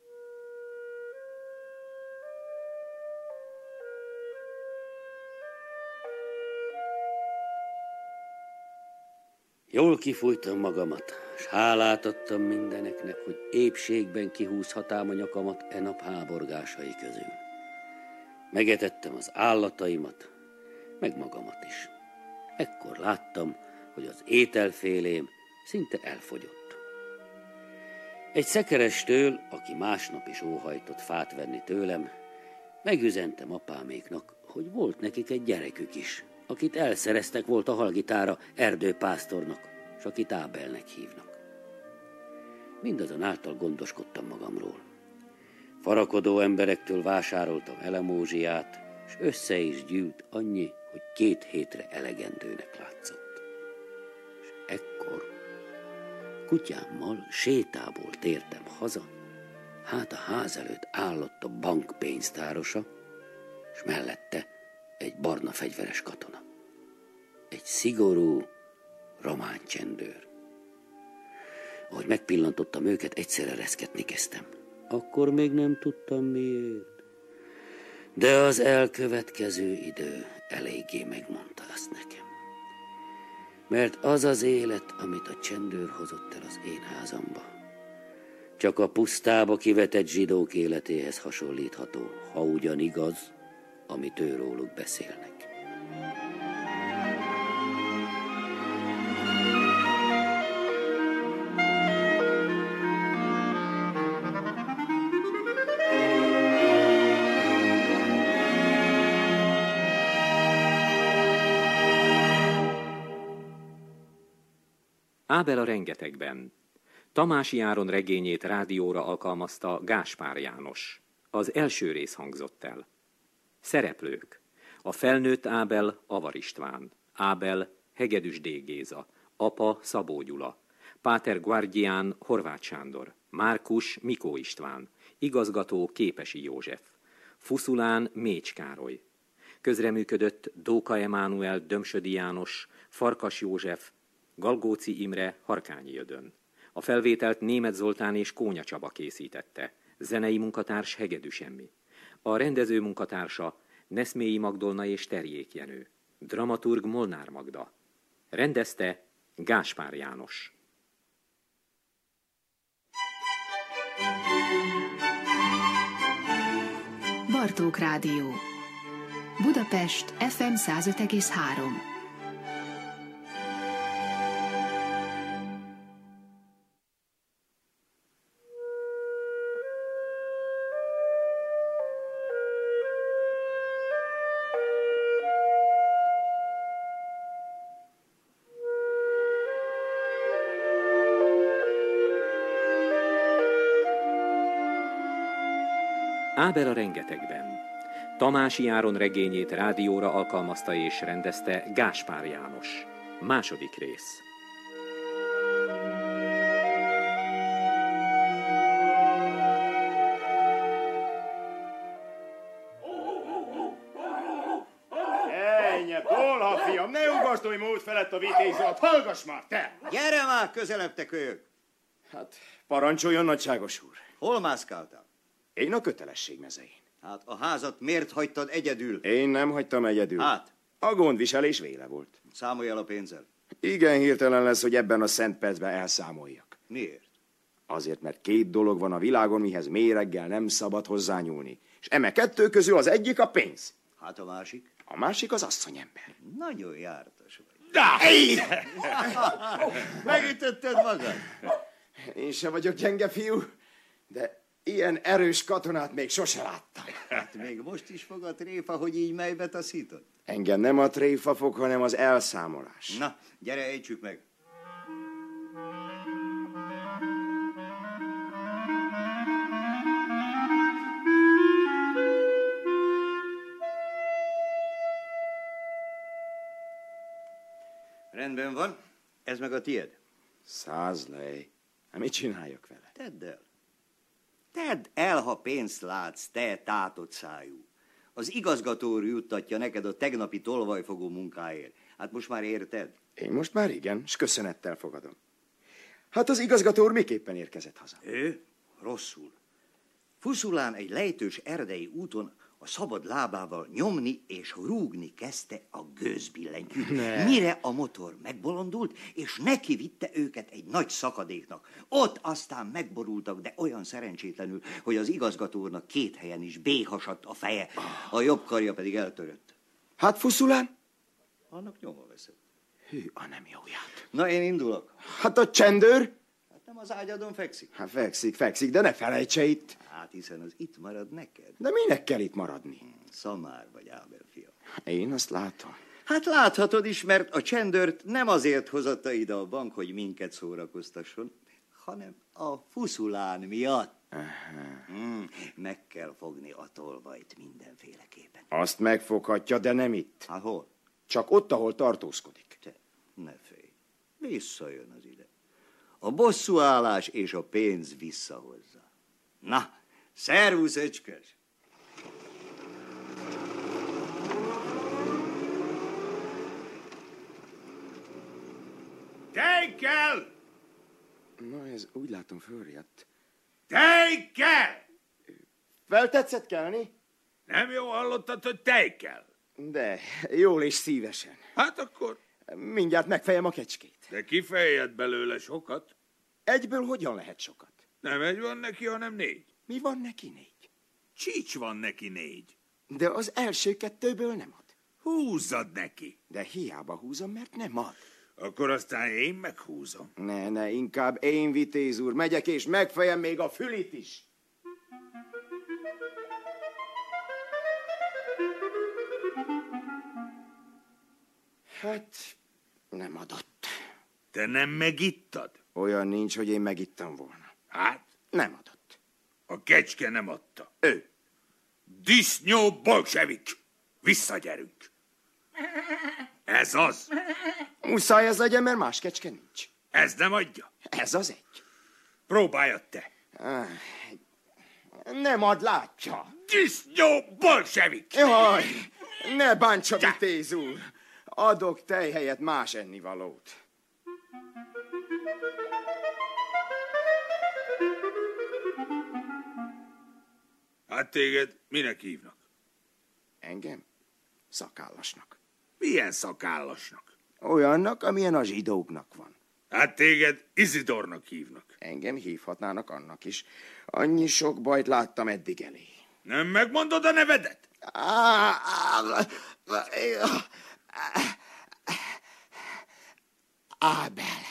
Jól kifújtam magamat, s hálát adtam mindeneknek, hogy épségben kihúzhatám a nyakamat e nap háborgásai közül. Megetettem az állataimat, meg magamat is. Ekkor láttam, hogy az ételfélém szinte elfogyott. Egy szekerestől, aki másnap is óhajtott fát venni tőlem, megüzentem apáméknak, hogy volt nekik egy gyerekük is, akit elszereztek volt a halgitára erdőpásztornak, s akit Ábelnek hívnak. Mindazonáltal gondoskodtam magamról. Farakodó emberektől vásároltam elemózsiát, és össze is gyűlt annyi, hogy 2 hétre elegendőnek látszott. És ekkor kutyámmal sétából tértem haza, hát a ház előtt állott a bank pénztárosa, és mellette egy barna fegyveres katona. Egy szigorú román csendőr. Ahogy megpillantottam őket, egyszerre reszketni kezdtem. Akkor még nem tudtam miért. De az elkövetkező idő eléggé megmondta azt nekem. Mert az az élet, amit a csendőr hozott el az én házamba, csak a pusztába kivetett zsidók életéhez hasonlítható, ha ugyan igaz, amit őróluk beszélnek. Ábel a rengetegben. Tamási Áron regényét rádióra alkalmazta Gáspár János. Az első rész hangzott el. Szereplők. A felnőtt Ábel Avar István. Ábel Hegedűs D. Géza. Apa Szabó Gyula. Páter Guardián Horváth Sándor. Márkus Mikó István. Igazgató Képesi József. Fuszulán Mécs Károly. Közreműködött Dóka Emánuel, Dömsödi János, Farkas József, Galgóci Imre, Harkányi Ödön. A felvételt Németh Zoltán és Kónya Csaba készítette. Zenei munkatárs Hegedű Semmi. A rendező munkatársa Neszmélyi Magdolna és Terjék Jenő. Dramaturg Molnár Magda. Rendezte Gáspár János. Bartók Rádió. Budapest FM 105,3. Ábel a rengetegben. Tamási Áron regényét rádióra alkalmazta és rendezte Gáspár János. Második rész. Ennyi, Polha, fiam, ne ugasztolj mód felett a vitézat, hallgass már, te! Gyere már, közelebb, te kölyök! Hát, parancsoljon, nagyságos úr. Hol mászkáltál? Én a kötelesség mezején. Hát a házat miért hagytad egyedül? Én nem hagytam egyedül. Hát? A gondviselés véle volt. Számolj el a pénzzel. Igen hirtelen lesz, hogy ebben a szent percben elszámoljak. Miért? Azért, mert 2 dolog van a világon, mihez méreggel nem szabad hozzányúlni. És eme 2 közül az egyik a pénz. Hát a másik? A másik az asszonyember. Nagyon jártas vagy. De! Megütötted magad? Én sem vagyok gyenge fiú, de ilyen erős katonát még sose láttam. Hát még most is fog a tréfa, hogy így melybe taszítod? Engem nem a tréfa fog, hanem az elszámolás. Na, gyere, ejtsük meg. Rendben van, ez meg a tied. 100 lej. Hát mit csináljak vele? Tedd el. Tedd el, ha pénzt látsz, te tátott szájú. Az igazgató úr juttatja neked a tegnapi tolvajfogó munkáért. Hát most már érted? Én most már igen, s köszönettel fogadom. Hát az igazgató úr miképpen érkezett haza? Ő? Rosszul. Fuszulán egy lejtős erdei úton a szabad lábával nyomni és rúgni kezdte a gőzbillentyűt. Ne. Mire a motor megbolondult, és neki vitte őket egy nagy szakadéknak. Ott aztán megborultak, de olyan szerencsétlenül, hogy az igazgató úrnak 2 helyen is béhasadt a feje, a jobb karja pedig eltörött. Hát Fuszulán? Annak nyoma veszett. Hű, a nem jóját. Na, én indulok. Hát a csendőr? Hát nem az ágyadon fekszik. Hát fekszik, de ne felejtse itt. Hát hiszen az itt marad neked. De minek kell itt maradni? Szamár vagy Ábel fia. Én azt látom. Hát láthatod is, mert a csendőrt nem azért hozatta ide a bank, hogy minket szórakoztasson, hanem a Fuszulán miatt. Meg kell fogni a tolvajt mindenféleképpen. Azt megfoghatja, de nem itt. Hát hol? Csak ott, ahol tartózkodik. Te, ne félj. Visszajön az ide. A bosszúállás és a pénz visszahozza. Na, szervusz, öcskös! Tejkel! Na, ez úgy látom fölriadt. Tejkel! Feltetszett kelni? Nem jó hallottad, hogy tejkel? De, jól és szívesen. Hát akkor... Mindjárt megfejem a kecskét. De kifejjed belőle sokat. Egyből hogyan lehet sokat? Nem 1 van neki, hanem 4. Mi van neki 4? Csícs van neki 4. De az első 2-ből nem ad. Húzzad neki. De hiába húzom, mert nem ad. Akkor aztán én meghúzom. Ne, inkább én, vitéz úr, megyek és megfejem még a fülit is. Hát, nem adott. Te nem megittad? Olyan nincs, hogy én megittam volna. Hát? Nem adott. A kecske nem adta. Ő. Disznyó bolsevik! Visszagyerünk! Ez az! Muszáj ez legyen, mert más kecske nincs. Ez nem adja? Ez az egy. Próbáljad te! Nem ad, látja. Disznyó bolsevik! Jaj, ne bántsa, vitéz úr. Adok tej helyett más ennivalót. Hát téged minek hívnak? Engem? Szakállasnak. Milyen szakállasnak? Olyannak, amilyen a zsidóknak van. Hát téged Izidornak hívnak. Engem hívhatnának annak is. Annyi sok bajt láttam eddig elé. Nem megmondod a nevedet? Ábel.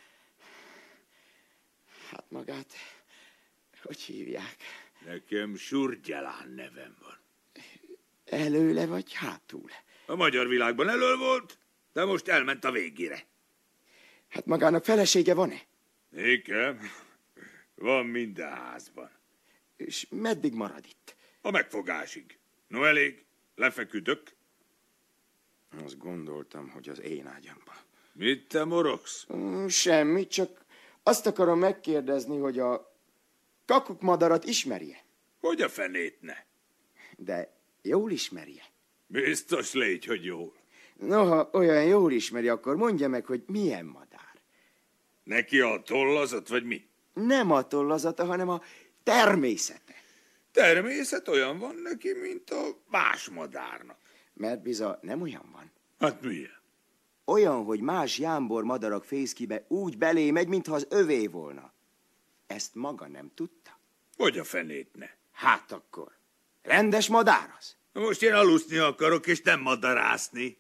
Hát magát, hogy hívják? Nekem Surgyelán nevem van. Előle vagy hátul? A magyar világban elől volt, de most elment a végére. Hát magának felesége van-e? Nékem van minden házban. És meddig marad itt? A megfogásig. No elég, lefeküdök. Azt gondoltam, hogy az én ágyamban. Mit te morogsz? Semmi, csak azt akarom megkérdezni, hogy a kakukmadarat ismerje? Hogy a fenét ne? De jól ismerje? Biztos légy, hogy jól. Noha olyan jól ismeri, akkor mondja meg, hogy milyen madár. Neki a tollazat, vagy mi? Nem a tollazata, hanem a természete. Természet olyan van neki, mint a más madárnak. Mert biza nem olyan van. Hát milyen? Olyan, hogy más jámbor madarak fészkibe úgy belé megy, mintha az övé volna. Ezt maga nem tudta? Hogy a fenét ne? Hát akkor. Rendes madár az? Most én aluszni akarok, és nem madarászni.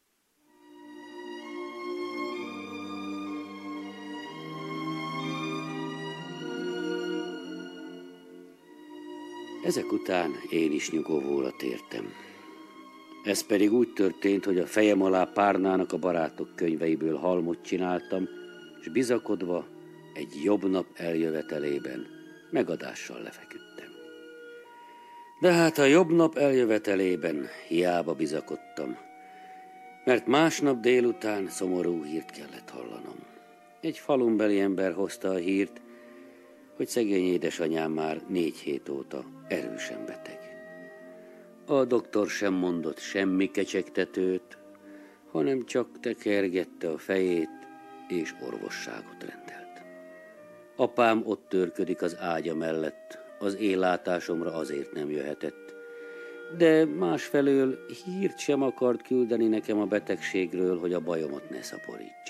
Ezek után én is nyugovóra tértem. Ez pedig úgy történt, hogy a fejem alá Párnának a barátok könyveiből halmot csináltam, és bizakodva egy jobb nap eljövetelében megadással lefeküdtem. De hát a jobb nap eljövetelében hiába bizakodtam, mert másnap délután szomorú hírt kellett hallanom. Egy falunbeli ember hozta a hírt, hogy szegény édesanyám már 4 hét óta erősen beteg. A doktor sem mondott semmi kecsegtetőt, hanem csak tekergette a fejét, és orvosságot rendelt. Apám ott törködik az ágya mellett, az én látásomra azért nem jöhetett, de másfelől hírt sem akart küldeni nekem a betegségről, hogy a bajomat ne szaporítsa.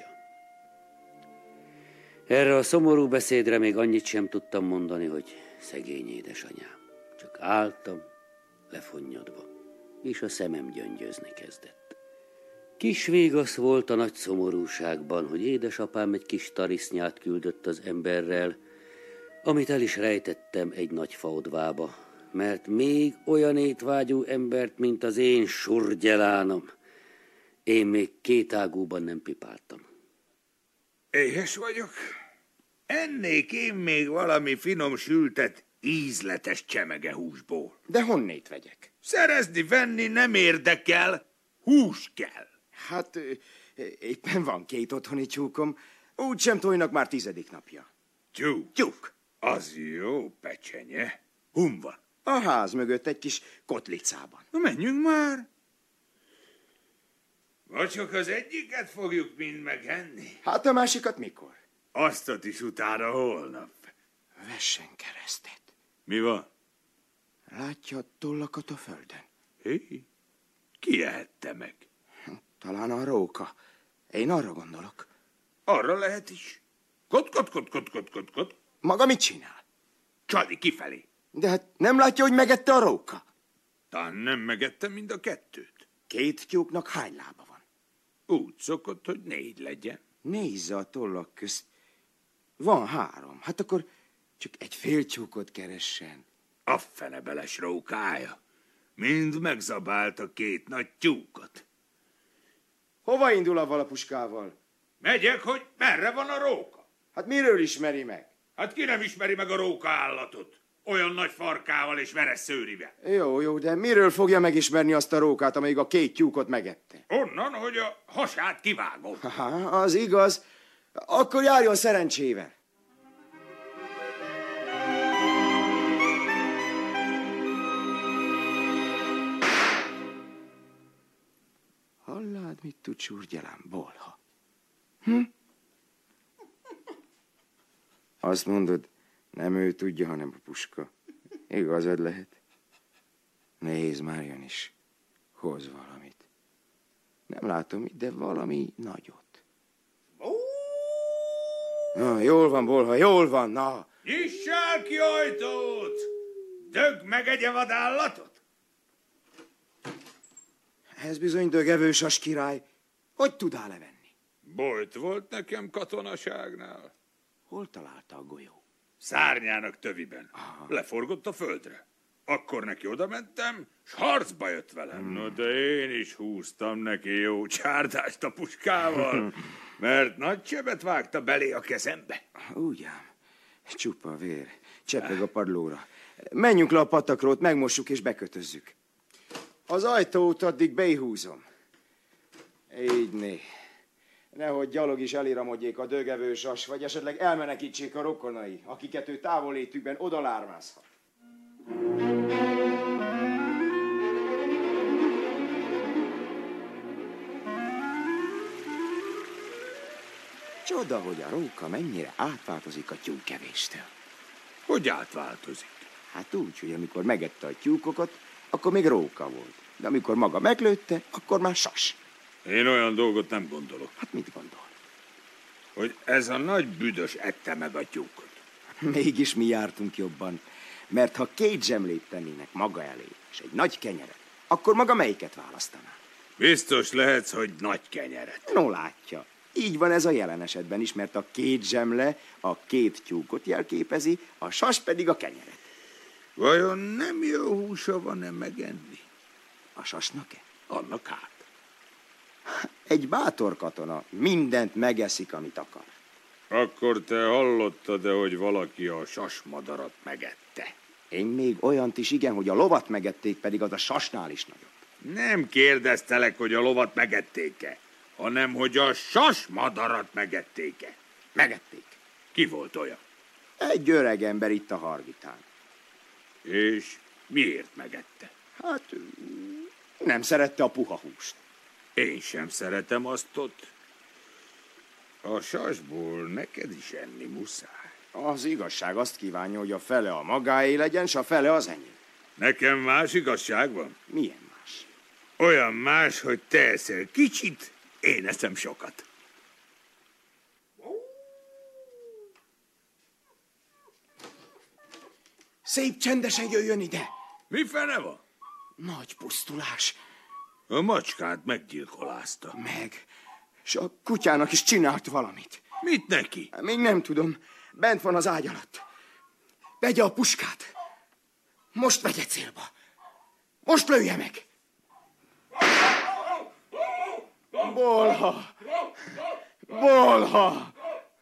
Erre a szomorú beszédre még annyit sem tudtam mondani, hogy szegény édesanyám. Csak álltam, lefonnyodva, és a szemem gyöngyözni kezdett. Kis végasz volt a nagy szomorúságban, hogy édesapám egy kis tarisznyát küldött az emberrel, amit el is rejtettem egy nagy faodvába, mert még olyan étvágyú embert, mint az én surgyelánom, én még 2 ágúban nem pipáltam. Éhes vagyok. Ennék én még valami finom sültet, ízletes csemegehúsból. De honnét vegyek? Szerezni, venni nem érdekel, hús kell. Hát éppen van 2 otthoni tyúkom, úgysem tojnak már 10. napja. Tyúk? Tyúk. Az jó pecsenye. Hun van? A ház mögött egy kis kotlicában. Na menjünk már. Vagy csak az egyiket fogjuk mind megenni? Hát a másikat mikor? Aztat is utána holnap. Vessen keresztet. Mi van? Látja a tollakat a földön? Hé? Ki ehette meg? Talán a róka. Én arra gondolok. Arra lehet is. Kot. Maga mit csinál? Csali kifelé. De hát nem látja, hogy megette a róka? Talán nem megettem mind a 2. 2 tyúknak hány lába van? Úgy szokott, hogy 4 legyen. Nézze a tollak közt. Van 3. Hát akkor csak egy fél tyúkot keressen. A fenebeles rókája. Mind megzabált a 2 nagy tyúkot. Hova indul avval a puskával? Megyek, hogy merre van a róka. Hát miről ismeri meg? Hát ki nem ismeri meg a róka állatot? Olyan nagy farkával és veres szőrivel. Jó, de miről fogja megismerni azt a rókát, amelyik a 2 tyúkot megette? Onnan, hogy a hasát kivágom. Az igaz. Akkor járjon szerencsével. Hallád, mit tud Surgyelám, bolha? Azt mondod, nem ő tudja, hanem a puska. Igazad lehet. Nézd, már jön is. Hoz valamit. Nem látom itt, de valami nagyot. Na, jól van, bolha, jól van, na. Nyissál ki ajtót! Dög meg egy vadállatot! Ez bizony dögevős as király. Hogy tud levenni? Bojt volt nekem katonaságnál. Hol találta a golyó? Szárnyának töviben. Leforgott a földre. Akkor neki oda mentem, s harcba jött velem. No, de én is húztam neki jó csárdást a puskával, mert nagy csebet vágta belé a kezembe. Ugyan, csupa vér, cseppeg a padlóra. Menjünk le a patakról, megmossuk és bekötözzük. Az ajtót addig beihúzom. Így né. Nehogy gyalog is eliramodjék a dögevős as, vagy esetleg elmenekítsék a rokonai, akiket ő távollétükben odalármázhat. Csoda, hogy a róka mennyire átváltozik a tyúkkevéstől. Hogy átváltozik? Hát úgy, hogy amikor megette a tyúkokat, akkor még róka volt. De amikor maga meglőtte, akkor már sas. Én olyan dolgot nem gondolok. Hát mit gondol? Hogy ez a nagy büdös ette meg a tyúkot. Mégis mi jártunk jobban. Mert ha 2 zsemlét tennének maga elé, és egy nagy kenyeret, akkor maga melyiket választaná? Biztos lehetsz, hogy nagy kenyeret. No, látja. Így van ez a jelen esetben is, mert a 2 zsemle a 2 tyúkot jelképezi, a sas pedig a kenyeret. Vajon nem jó húsa van-e megenni? A sasnak-e? Annak hát. Egy bátor katona mindent megeszik, amit akar. Akkor te hallottad-e, hogy valaki a sasmadarat megette? Én még olyant is igen, hogy a lovat megették, pedig az a sasnál is nagyobb. Nem kérdeztelek, hogy a lovat megették-e, hanem hogy a sasmadarat megették-e. Megették. Ki volt olyan? Egy öreg ember itt a Hargitán. És miért megette? Hát nem szerette a puha húst. Én sem szeretem azt ott. A sasból neked is enni muszáj. Az igazság azt kívánja, hogy a fele a magáé legyen, s a fele az enyém. Nekem más igazság van. Milyen más? Olyan más, hogy te eszel kicsit, én eszem sokat. Szép csendesen jöjjön ide. Mi fene van? Nagy pusztulás. A macskát meggyilkolázta. Meg. És a kutyának is csinált valamit. Mit neki? Még nem tudom. Bent van az ágy alatt. Vegye a puskát. Most vegye célba. Most lője meg. Bolha! Bolha!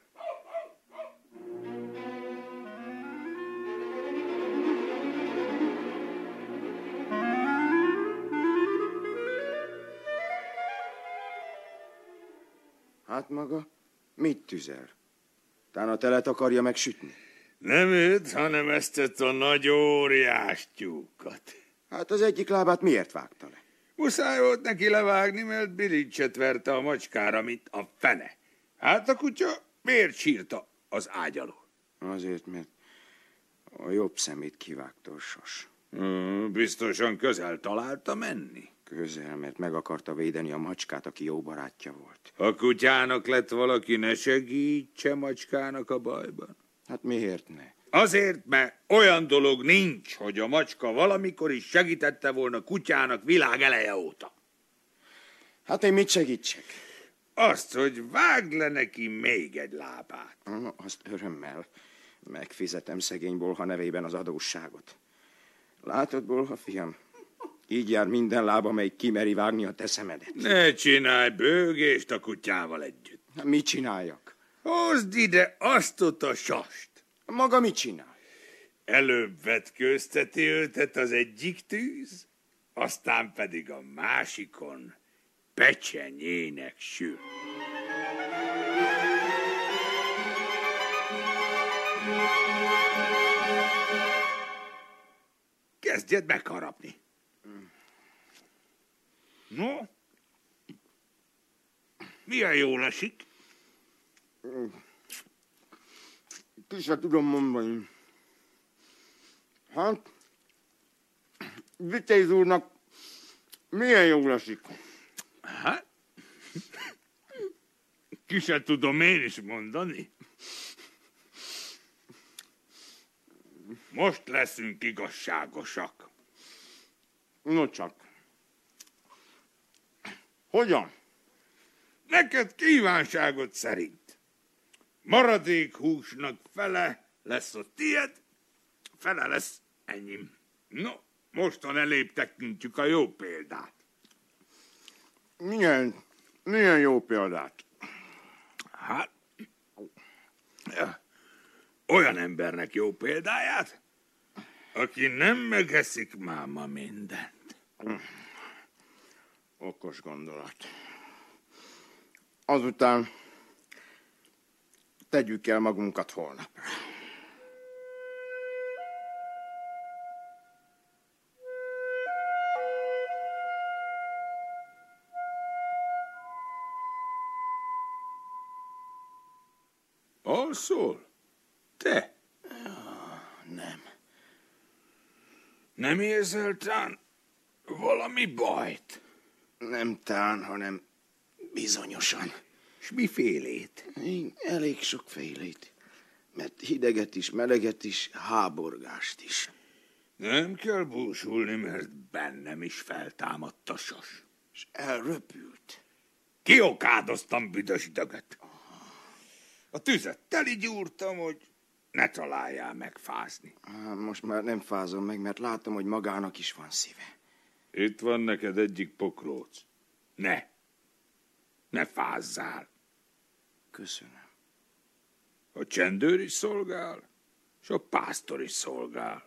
Hát maga mit tüzel? Tán a telet akarja megsütni? Nem őt, hanem ezt a nagy óriás tyúkat. Hát az egyik lábát miért vágta le? Muszáj volt neki levágni, mert bilincset verte a macskára, mint a fene. Hát a kutya miért sírta az ágy alól? Azért, mert a jobb szemét kivágta a sas. Biztosan közel találta menni. Közel, mert meg akarta védeni a macskát, aki jó barátja volt. A kutyának lett valaki, ne segítse macskának a bajban? Hát miért ne? Azért, mert olyan dolog nincs, hogy a macska valamikor is segítette volna kutyának világ eleje óta. Hát én mit segítsek? Azt, hogy vágd le neki még egy lábát. Azt örömmel. Megfizetem szegény Bolha nevében az adósságot. Látod, Bolha, fiam? Így jár minden láb, amelyik kimeri vágni a te szemedet. Ne csinálj bőgést a kutyával együtt. Mit csináljak? Hozd ide azt ott a sast. Maga mit csinál? Előbb vetkőzteti őtet az egyik tűz, aztán pedig a másikon pecsenyének sül. Kezdjed megharapni. No? Milyen jól esik? Ki sem tudom mondani. Hát, Vitéz úrnak milyen jól esik? Hát, ki sem tudom én is mondani. Most leszünk igazságosak. No csak. Hogyan? Neked kívánságot szerint. Maradék húsnak fele lesz a tied, fele lesz enyém. No, mostan elébb tekintjük a jó példát. Milyen jó példát? Hát, olyan embernek jó példáját, aki nem megeszik máma mindent. Okos gondolat. Azután tegyük el magunkat holnapra. Alszol? Te? Nem. Nem érzel tán valami bajt? Nem tán, hanem bizonyosan. S mifélét? Elég sokfélét. Mert hideget is, meleget is, háborgást is. Nem kell búsulni, mert bennem is feltámadt a sas. És elröpült. Kiokádoztam büdös dögöt. A tüzet teli gyúrtam, hogy ne találjál megfázni. Most már nem fázom meg, mert látom, hogy magának is van szíve. Itt van neked egyik pokróc. Ne fázzál. Köszönöm. A csendőr is szolgál, és a pásztor is szolgál.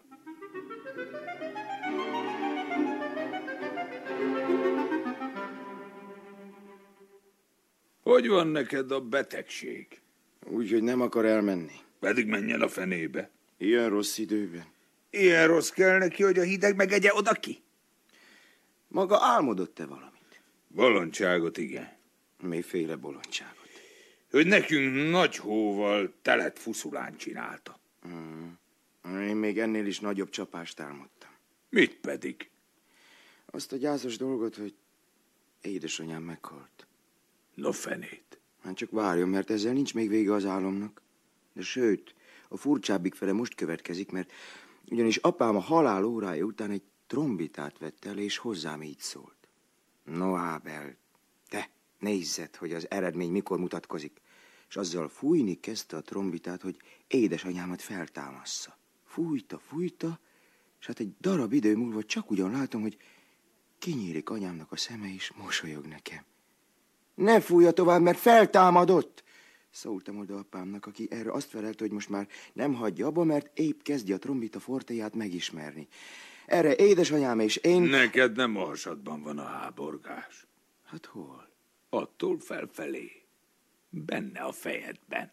Hogy van neked a betegség? Úgy, hogy nem akar elmenni. Pedig menjen a fenébe. Ilyen rossz időben. Ilyen rossz kell neki, hogy a hideg megegye oda ki? Maga álmodott-e valamit? Bolondságot, igen. Miféle bolondságot? Hogy nekünk nagy hóval telet fuszulán csinálta. Én még ennél is nagyobb csapást álmodtam. Mit pedig? Azt a gyászos dolgot, hogy édesanyám meghalt. No fenét. Hát csak várjon, mert ezzel nincs még vége az álomnak. De sőt, a furcsábbik fele most következik, mert ugyanis apám a halál órája után egy trombitát vett el, és hozzám így szólt. No, Ábel, te nézzed, hogy az eredmény mikor mutatkozik. És azzal fújni kezdte a trombitát, hogy édesanyámat feltámassza. Fújta, és hát egy darab idő múlva csak ugyan látom, hogy kinyílik anyámnak a szeme, és mosolyog nekem. Ne fújja tovább, mert feltámadott! Szóltam oda apámnak, aki erre azt felelte, hogy most már nem hagyja abba, mert épp kezdje a trombita fortéját megismerni. Erre édesanyám és én... Neked nem a hasadban van a háborgás. Hát hol? Attól felfelé. Benne a fejedben.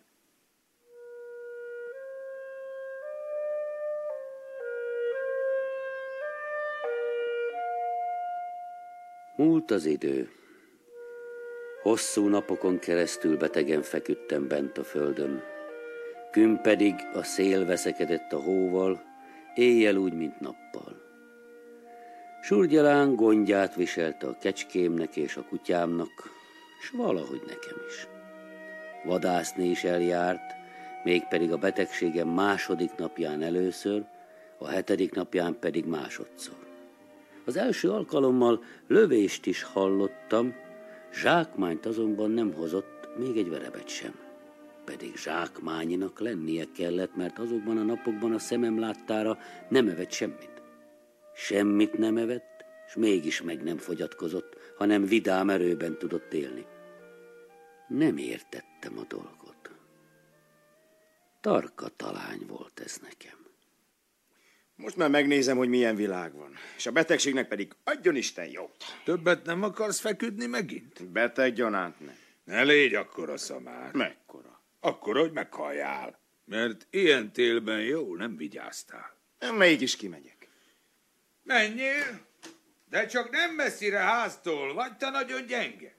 Múlt az idő. Hosszú napokon keresztül betegen feküdtem bent a földön. Kün pedig a szél veszekedett a hóval, éjjel úgy, mint nappal. Surgyalán gondját viselte a kecskémnek és a kutyámnak, s valahogy nekem is. Vadászni is eljárt, mégpedig a betegségem második napján először, a 7. napján pedig másodszor. Az első alkalommal lövést is hallottam, zsákmányt azonban nem hozott, még egy verebet sem. Pedig zsákmányinak lennie kellett, mert azokban a napokban a szemem láttára nem evett semmit. Semmit nem evett, s mégis meg nem fogyatkozott, hanem vidám erőben tudott élni. Nem értettem a dolgot. Tarka talány volt ez nekem. Most már megnézem, hogy milyen világ van. És a betegségnek pedig adjon Isten jót. Többet nem akarsz feküdni megint? Beteg gyanánt nem. Ne légy akkora szamár. Mekkora? Akkor, hogy meghalljál. Mert ilyen télben jól nem vigyáztál. Mégis kimegyek. Menjél, de csak nem messzire háztól, vagy te nagyon gyenge.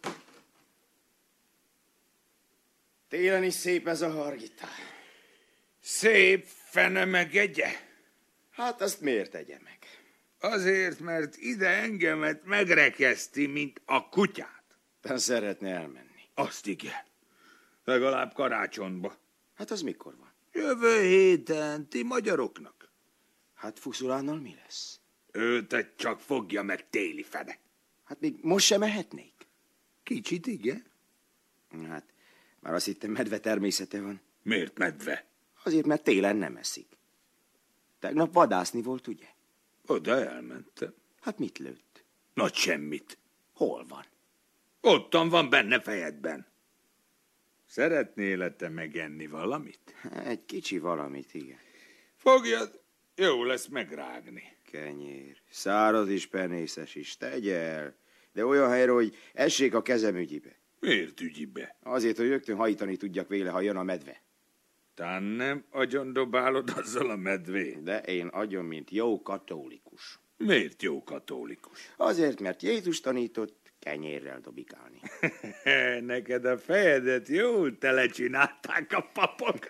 Télen is szép ez a Hargita. Szép fene megegye. Hát azt miért tegye meg? Azért, mert ide engemet megrekeszti, mint a kutyát. Te szeretne elmenni. Azt igen. Legalább karácsonyba. Hát az mikor van? Jövő héten, ti magyaroknak. Hát Fuszulánnal mi lesz? Őt csak fogja meg téli fene. Hát még most sem mehetnék? Kicsit igen. Hát, már azt hittem, medve természete van. Miért medve? Azért, mert télen nem eszik. Tegnap vadászni volt, ugye? Oda elmentem. Hát mit lőtt? Nagy semmit. Hol van? Ottan van benne fejedben. Szeretnél te megenni valamit? Egy kicsi valamit, igen. Fogjad, jó lesz megrágni. Kenyér, száraz is, penészes is, tegye el. De olyan helyre, hogy essék a kezem ügyibe. Miért ügyibe? Azért, hogy rögtön hajtani tudjak véle, ha jön a medve. Tán nem agyondobálod azzal a medvét? De én agyon, mint jó katolikus. Miért jó katolikus? Azért, mert Jézus tanított kenyérrel dobikálni. Neked a fejedet jól telecsinálták a papok.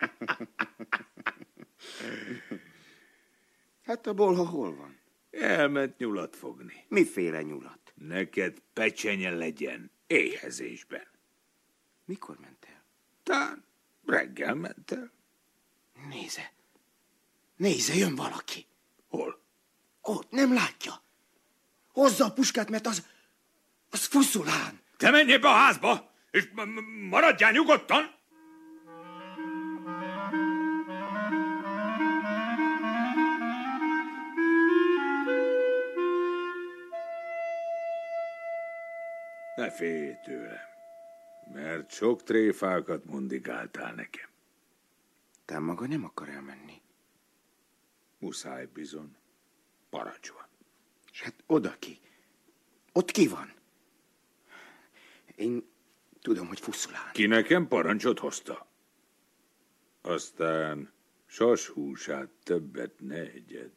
Hát a bolha hol van? Elment nyulat fogni. Miféle nyulat? Neked pecsenye legyen, éhezésben. Mikor ment el? Tán reggel ment el. Nézze, jön valaki. Hol? Ott, nem látja. Hozza a puskát, mert az Fuszulán. Te menjél be a házba, és maradjál nyugodtan. Ne félj tőlem, mert sok tréfákat mondikáltál nekem. Te maga nem akar elmenni. Muszáj bizony. Parancs van. És hát oda ki? Ott ki van? Én tudom, hogy Fuszulán. Ki nekem parancsot hozta. Aztán sas húsát többet ne egyed.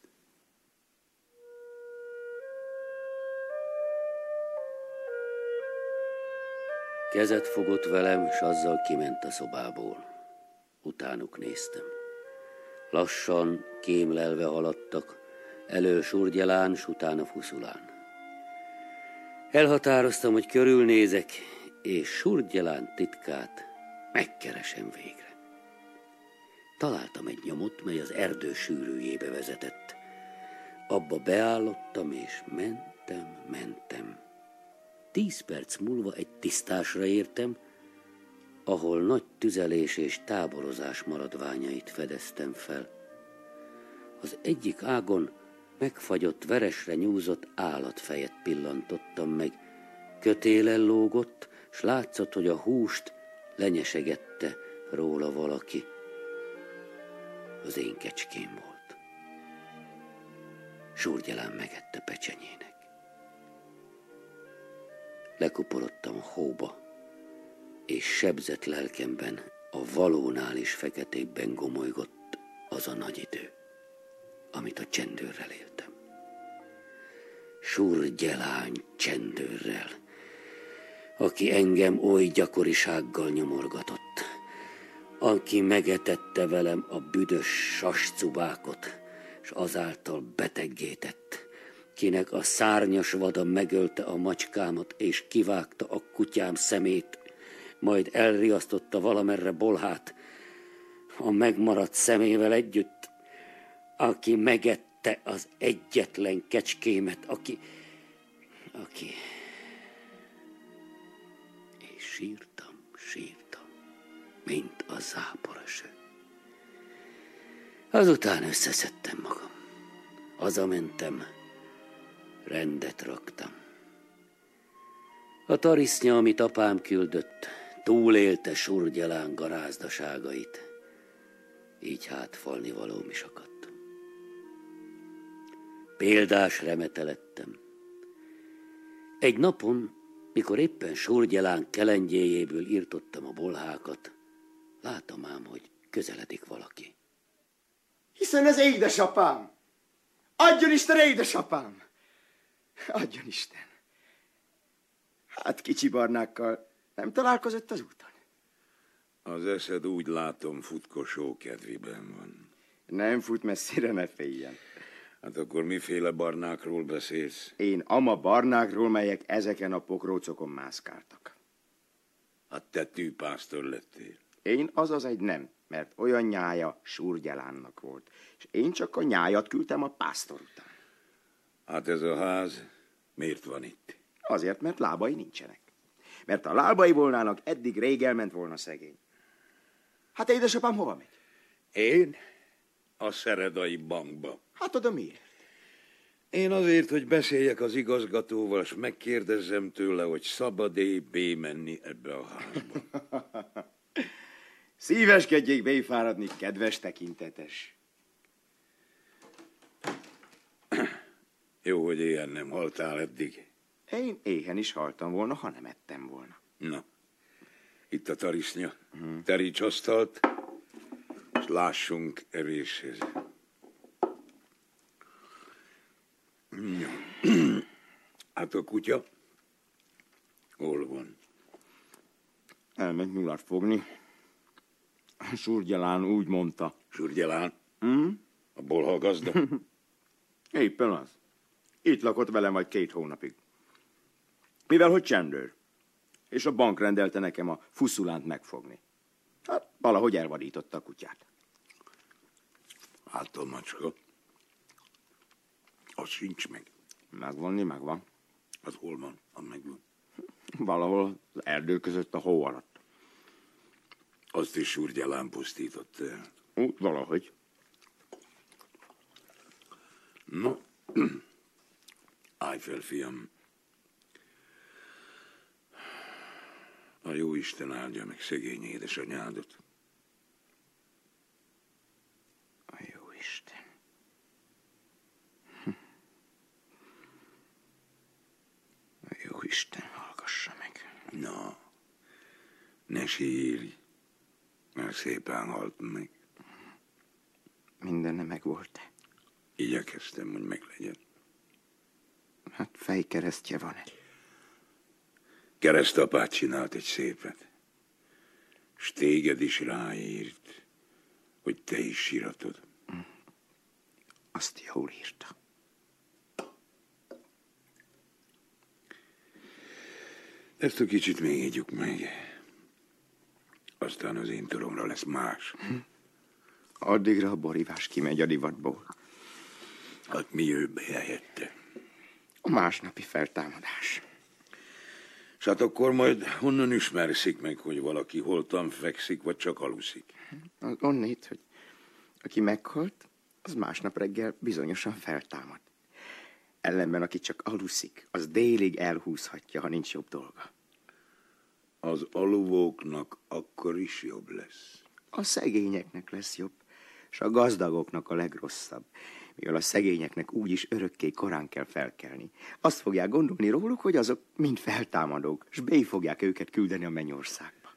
Kezet fogott velem, s azzal kiment a szobából. Utánuk néztem. Lassan, kémlelve haladtak, Elő Surgyelán, s utána Fuszulán. Elhatároztam, hogy körülnézek, és Surgyelán titkát megkeresem végre. Találtam egy nyomot, mely az erdő sűrűjébe vezetett. Abba beállottam, és mentem. 10 perc múlva egy tisztásra értem, ahol nagy tüzelés és táborozás maradványait fedeztem fel. Az egyik ágon megfagyott, veresre nyúzott állatfejet pillantottam meg. Kötélen lógott, s látszott, hogy a húst lenyesegette róla valaki. Az én kecském volt. Surgyelán megette pecsenyének. Lekuporodtam a hóba, és sebzett lelkemben a valónál is feketébben gomolygott az a nagy idő, amit a csendőrrel éltem. Surgyelán csendőrrel, aki engem oly gyakorisággal nyomorgatott, aki megetette velem a büdös sascubákot, s azáltal beteggé tett, kinek a szárnyas vada megölte a macskámat, és kivágta a kutyám szemét, majd elriasztotta valamerre bolhát, a megmaradt szemével együtt, aki megette az egyetlen kecskémet, aki... És sírtam, mint a záporaső. Azután összeszedtem magam. Hazamentem, rendet raktam. A tarisznya, amit apám küldött, túlélte Surgyelán garázdaságait. Így hát falnivalóm is akadt. Példás remete lettem. Egy napon, mikor éppen Surgyelán kelendjéjéből írtottam a bolhákat, látom ám, hogy közeledik valaki. Hiszen ez édesapám! Adjon Isten, édesapám! Adjon Isten! Hát kicsi barnákkal nem találkozott az úton? Az eszed úgy látom futkosó kedviben van. Nem fut messzire, ne féljen. Hát akkor miféle barnákról beszélsz? Én ama barnákról, melyek ezeken a pokrócokon mászkáltak. Hát te tűpásztor lettél. Én azaz egy nem, mert olyan nyája Surgyelánnak volt, és én csak a nyájat küldtem a pásztor után. Hát ez a ház miért van itt? Azért, mert lábai nincsenek. Mert a lábai volnának, eddig rég elment volna szegény. Hát édesapám hova megy? Én? A Szeredai Bankba. Hát oda miért? Én azért, hogy beszéljek az igazgatóval, és megkérdezzem tőle, hogy szabad-e bémenni ebbe a házba. Szíveskedjék béfáradni, kedves tekintetes. Jó, hogy éhen nem haltál eddig. Én éhen is haltam volna, ha nem ettem volna. Na, itt a tarisznya. Teríts asztalt, és lássunk evéshez. Hát a kutya hol van? Elment nyulat fogni. Surgyelán úgy mondta. Surgyelán? A bolha gazda? Éppen az. Itt lakott velem vagy 2 hónapig. Mivel hogy csendőr. És a bank rendelte nekem a Fuszulánt megfogni. Hát valahogy elvadította a kutyát. Hát a macska. Az sincs meg. Megvan. Az hol van? Az megvan. Valahol az erdő között a hó alatt. Azt is Surgyelán pusztított el. Valahogy. No, állj fel, fiam. A jó Isten áldja meg szegény édesanyádat. A jó Isten. A jó Isten hallgassa meg. Na, ne sírj, mert szépen halt meg. Mindenne megvolt-e? Igyekeztem, hogy meglegyen. Hát fejkeresztje van-e? Keresztapát csinált egy szépet, s téged is ráírt, hogy te is síratod. Azt jól írta. Ezt a kicsit még ígyuk meg. Aztán az én toromra lesz más. Addigra a borívás kimegy a divatból. Hát mi jön be helyette? A másnapi feltámadás. És hát akkor majd honnan ismerszik meg, hogy valaki holtan fekszik, vagy csak aluszik? Onnét, hogy aki meghalt, az másnap reggel bizonyosan feltámad. Ellenben, aki csak aluszik, az délig elhúzhatja, ha nincs jobb dolga. Az aluvóknak akkor is jobb lesz. A szegényeknek lesz jobb, és a gazdagoknak a legrosszabb, mivel a szegényeknek úgyis örökké korán kell felkelni. Azt fogják gondolni róluk, hogy azok mind feltámadók, és be fogják őket küldeni a mennyországba.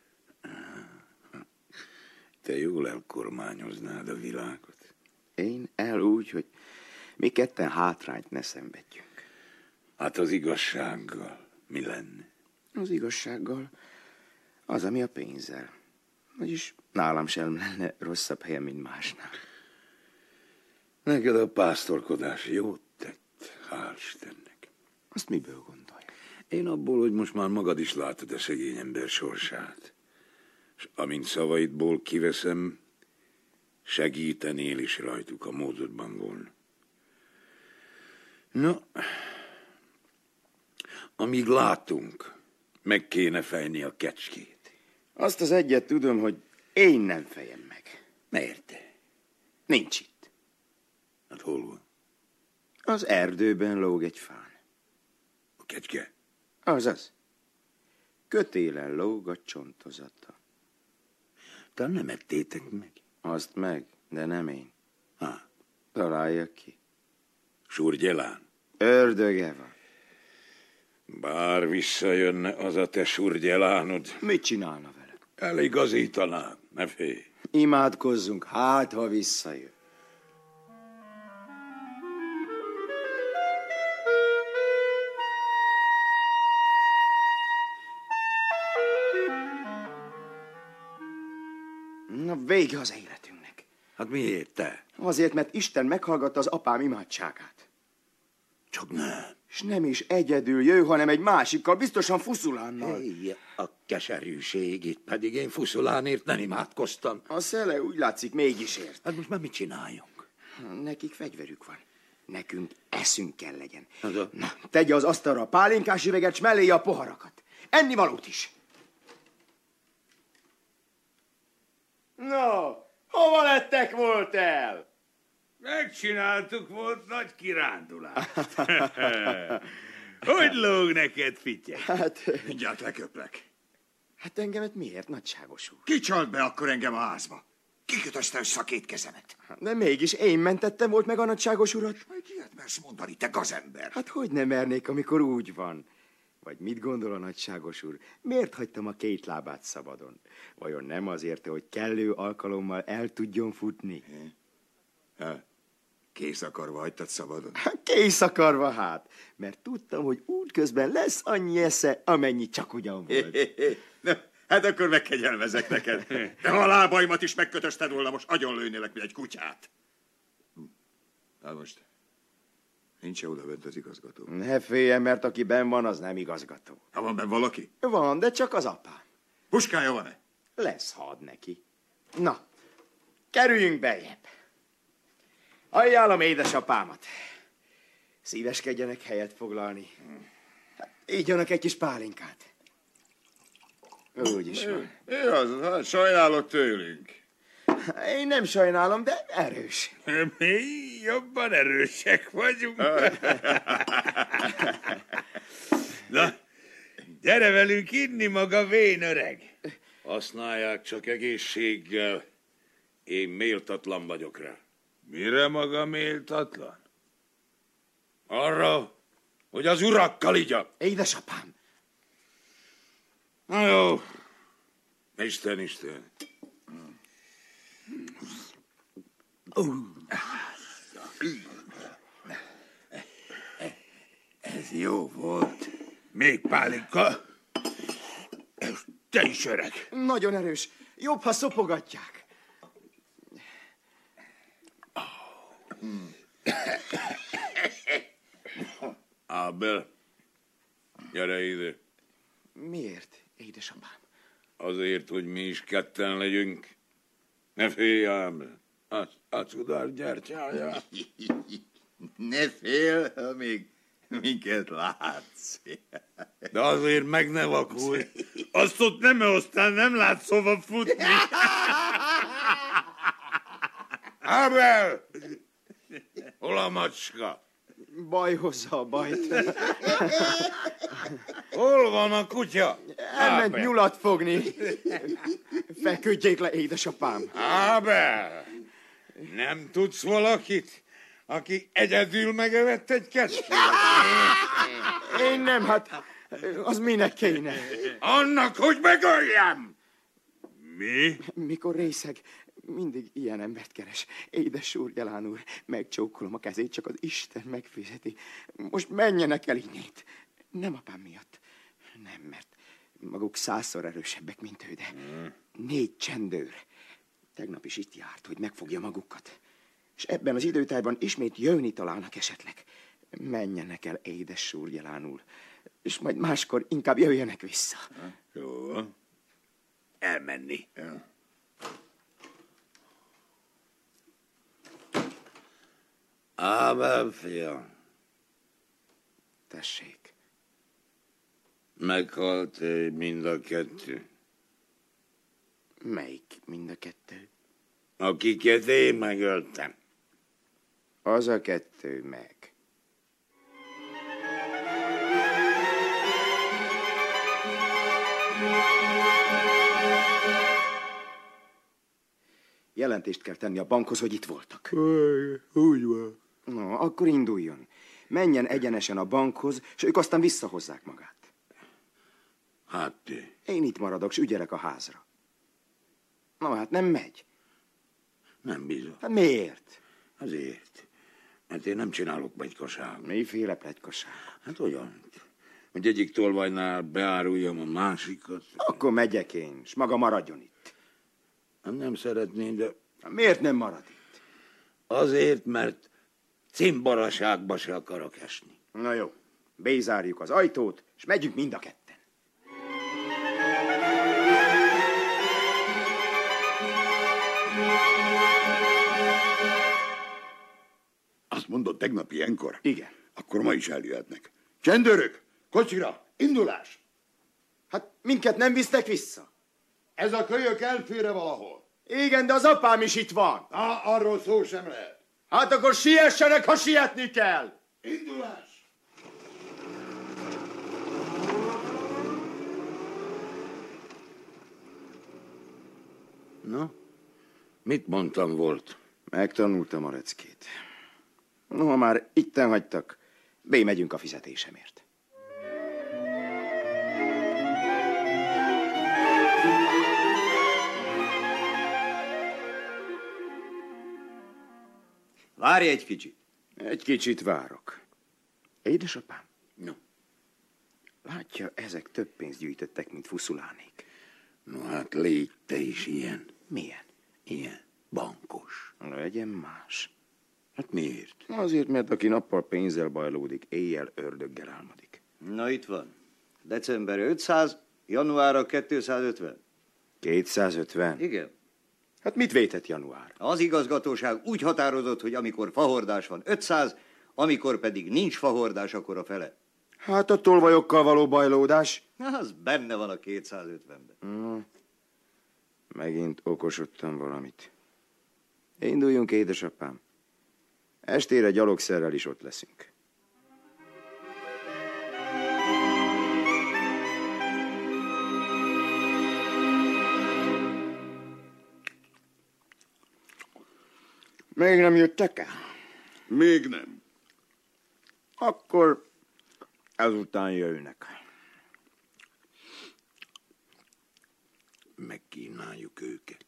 Te jól elkormányoznád a világot. Én úgy, hogy mi ketten hátrányt ne szenvedjünk. Hát az igazsággal mi lenne? Az igazsággal az, ami a pénzzel. Vagyis nálam sem lenne rosszabb helye, mint másnál. Neked a pásztorkodás jót tett, hál' Istennek. Azt miből gondolj? Én abból, hogy most már magad is látod a szegény ember sorsát. És amint szavaidból kiveszem, segítenél is rajtuk, a módodban volna. No, amíg látunk, meg kéne fejni a kecskét. Azt az egyet tudom, hogy én nem fejem meg. Miért? Nincs itt. Hát hol van? Az erdőben lóg egy fán. A kecske? Azaz. Kötélen lóg a csontozata. Talán nem ettétek meg? Azt meg, de nem én. Há. Találja ki. Surgyelán? Ördöge van. Bár visszajönne az a te surgyelánod. Mit csinálna vele? Eligazítaná, ne félj. Imádkozzunk, hát ha visszajön. Na, vége az életünknek. Hát miért te? Azért, mert Isten meghallgatta az apám imádságát. Csak nem. És nem is egyedül jő, hanem egy másikkal, biztosan Fuszulánnal. Hey, a keserűség, itt pedig én Fuszulánért nem imádkoztam. A szele úgy látszik mégis ért. Hát most már mit csináljunk? Nekik fegyverük van. Nekünk eszünk kell legyen. Hát Na, tegye az asztalra a pálinkás üveget, s melléje a poharakat. Ennivalót is. No, hova lettek volt el? Megcsináltuk, volt nagy kirándulást. Hogy lóg neked, fitye? Hát... Mindjárt leköplek. Hát engemet miért, nagyságos úr? Ki csalt be akkor engem a házba? Ki kötözte össze a két kezemet? De mégis én mentettem volt meg a nagyságos urat. Hogy ilyet mersz mondani, te gazember? Hát hogy nem mernék, amikor úgy van? Vagy mit gondol a nagyságos úr? Miért hagytam a két lábát szabadon? Vajon nem azért, hogy kellő alkalommal el tudjon futni? Kész akarva hagytad szabadon? Kész akarva hát, mert tudtam, hogy útközben lesz annyi esze, amennyi csak ugyan volt. Hát akkor megkegyelmezek neked. De ha a lábaimat is megkötözted volna, most agyonlőnélek, mint egy kutyát. Hát most nincs-e oda bent az igazgató? Ne féljen, mert aki benn van, az nem igazgató. Ha van benn valaki? Van, de csak az apám. Puskája van-e? Lesz, ha ad neki. Na, kerüljünk beljebb. Ajánlom édesapámat. Szíveskedjenek helyet foglalni. Hát, ígyanak egy kis pálinkát. Úgy is van. Hát sajnálok tőlünk. Én nem sajnálom, de erős. Mi jobban erősek vagyunk. Na, gyere velünk inni, maga vén öreg. Használják csak egészséggel. Én méltatlan vagyok rá. Mire maga méltatlan? Arra, hogy az urakkal igyak. Édesapám. Na jó. Isten. Ez jó volt. Még pálinka. Te is öreg. Nagyon erős. Jobb, ha szopogatják. Ábel, gyere ide. Miért, édesapám? Azért, hogy mi is ketten legyünk. Ne félj ám, a cudár gyertyája. Ne félj, amíg minket látsz. De azért meg ne vakulj. Azt ott nem, aztán nem látsz hova futni. Ábel! Hol a macska? Baj hozza a bajt. Hol van a kutya? Elment nyulat fogni. Feküdjék le, édesapám. Ábel! Nem tudsz valakit, aki egyedül megevett egy kecskét? Én nem, hát az minek kéne? Annak, hogy megöljam! Mi? Mikor részeg, mindig ilyen embert keres. Édes Surgyalán úr, megcsókolom a kezét, csak az Isten megfizeti. Most menjenek el innét. Nem apám miatt. Nem, mert maguk 100-szor erősebbek, mint ő, de 4 csendőr. Tegnap is itt járt, hogy megfogja magukat. És ebben az időtájban ismét jönni találnak esetleg. Menjenek el, édes Surgyalán úr, és majd máskor inkább jöjjenek vissza. Jó. Elmenni. Ja. Ábel, fiam. Tessék. Meghalt mind a kettő. Melyik mind a kettő? Akiket én megöltem. Az a kettő meg. Jelentést kell tenni a bankhoz, hogy itt voltak. Úgy van. No, akkor induljon. Menjen egyenesen a bankhoz, és ők aztán visszahozzák magát. Hát te. Én itt maradok, s ügyelek a házra. Na, hát nem megy. Nem bizony. Hát miért? Azért. Mert én nem csinálok pletykaságot. Miféle pletykaság? Hát olyan, hogy egyik tolvajnál beáruljam a másikat. Akkor megyek én, s maga maradjon itt. Nem szeretném, de... Miért nem marad itt? Azért, mert cimbaraságba se akarok esni. Na jó, bezárjuk az ajtót, és megyünk mind a ketten. Azt mondod tegnap ilyenkor? Igen. Akkor ma is eljöhetnek. Csendőrök, kocsira, indulás! Hát minket nem visznek vissza. Ez a kölyök elfére valahol. Igen, de az apám is itt van. Arról szó sem lehet. Hát akkor siessenek, ha sietni kell. Indulás! Na, mit mondtam volt? Megtanultam a reckét. No, ha már itten hagytak, megyünk a fizetésemért. Várj egy kicsit. Egy kicsit várok. Édesapám? No. Látja, ezek több pénzt gyűjtöttek, mint fuszulánék. No hát légy te is ilyen. Milyen? Ilyen. Bankos. Legyen más. Hát miért? Azért, mert aki nappal pénzzel bajlódik, éjjel ördöggel álmodik. Na itt van. December 500, januárra 250. 250? Igen. Hát mit vétett január? Az igazgatóság úgy határozott, hogy amikor fahordás van 500, amikor pedig nincs fahordás, akkor a fele. Hát a tolvajokkal való bajlódás? Az benne van a 250-ben. Megint okosodtam valamit. Induljunk, édesapám. Estére gyalogszerrel is ott leszünk. Még nem jöttek el? Még nem. Akkor ezután jöjjnek. Megkínáljuk őket.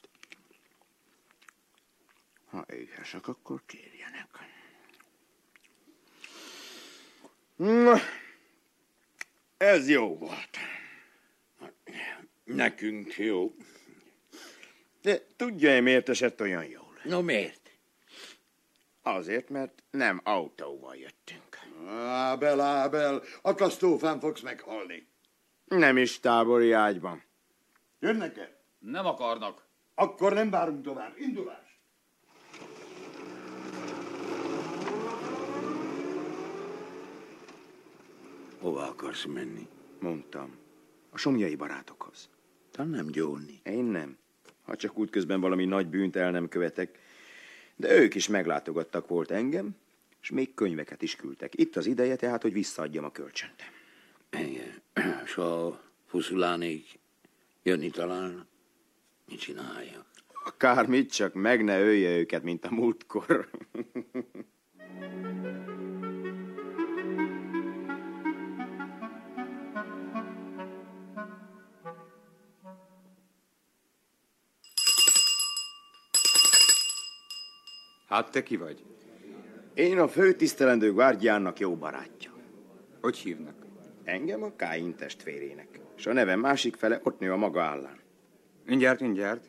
Ha éhesek, akkor kérjenek. Na, ez jó volt. Nekünk jó. De tudja-e, miért esett olyan jól? No miért? Azért, mert nem autóval jöttünk. Ábel, akasztófán fogsz meghalni. Nem is tábori ágyban. Jönnek-e? Nem akarnak. Akkor nem várunk tovább. Indulás! Hova akarsz menni? Mondtam. A somlyai barátokhoz. Te nem gyónni. Én nem. Ha csak útközben valami nagy bűnt el nem követek. De ők is meglátogattak volt engem, és még könyveket is küldtek. Itt az ideje tehát, hogy visszaadjam a kölcsönt. Igen. És a fuszulánék jönni találnak? Mit csináljak? Akármit, csak meg ne ölje őket, mint a múltkor. Hát te ki vagy? Én a főtisztelendő Guardiánnak jó barátja. Hogy hívnak? Engem a Káin testvérének. És a nevem másik fele ott nő a maga állán. Mindjárt.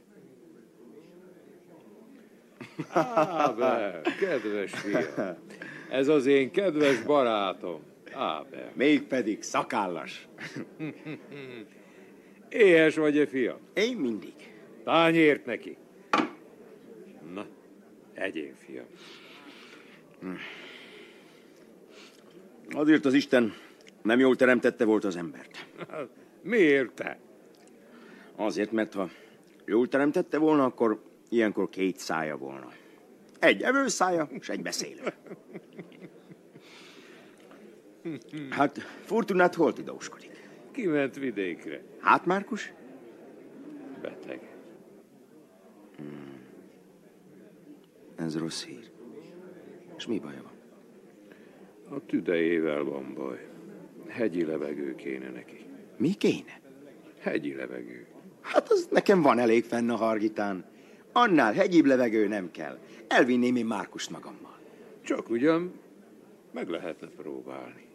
Ábel, kedves fiam. Ez az én kedves barátom. Ábel. Mégpedig szakállas. Éhes vagy-e, fiam? Én mindig. Tányért neki. Na, egyél, fiam. Azért az Isten nem jól teremtette volt az embert. Miért te? Azért, mert ha jól teremtette volna, akkor ilyenkor 2 szája volna. Egy evőszája, és egy beszélő. Hát, Fortunát hol tidóskodik? Kiment vidékre. Hát, Márkus? Beteg. Ez rossz hír. És mi baja van? A tüdejével van baj. Hegyi levegő kéne neki. Mi kéne? Hegyi levegő. Hát az nekem van elég fenn a Hargitán. Annál hegyibb levegő nem kell. Elvinném én Márkust magammal. Csak ugyan meg lehetne próbálni.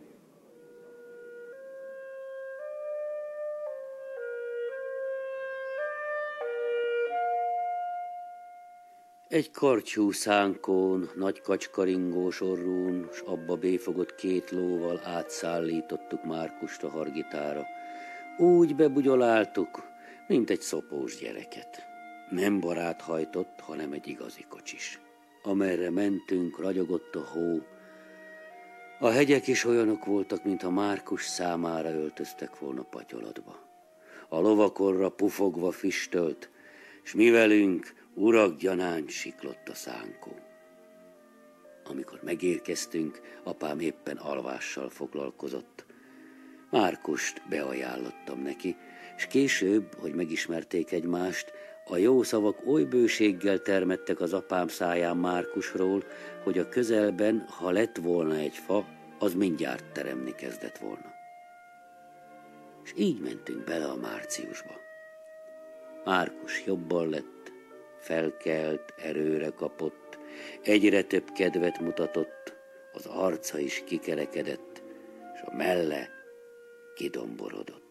Egy karcsú szánkón, nagy kacskaringós orrún, s abba béfogott 2 lóval átszállítottuk Márkust a Hargitára. Úgy bebugyoláltuk, mint egy szopós gyereket. Nem barát hajtott, hanem egy igazi kocsis. Amerre mentünk, ragyogott a hó. A hegyek is olyanok voltak, mintha Márkus számára öltöztek volna patyolatba. A lovakorra pufogva füstölt, s mi velünk urak gyanánt siklott a szánkó. Amikor megérkeztünk, apám éppen alvással foglalkozott. Márkust beajánlottam neki, és később, hogy megismerték egymást, a jó szavak oly bőséggel termettek az apám száján Márkusról, hogy a közelben, ha lett volna egy fa, az mindjárt teremni kezdett volna. És így mentünk bele a márciusba. Márkus jobban lett, felkelt, erőre kapott, egyre több kedvet mutatott, az arca is kikerekedett, és a melle kidomborodott.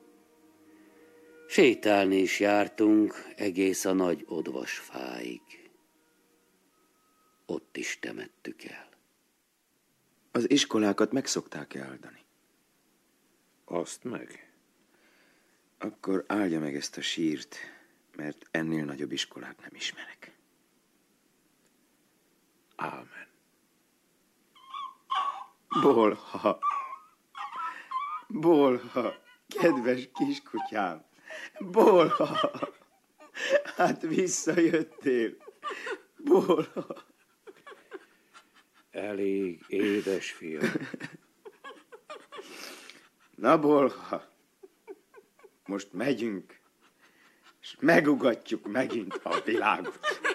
Sétálni is jártunk egész a nagy odvas fáig. Ott is temettük el. Az iskolákat meg szokták eldani. Azt meg? Akkor áldja meg ezt a sírt, mert ennél nagyobb iskolát nem ismerek. Ámen. Bolha! Bolha! Kedves kiskutyám! Bolha! Hát visszajöttél! Bolha! Elég, édes fiam. Na, Bolha! Most megyünk, és megugatjuk megint a világot.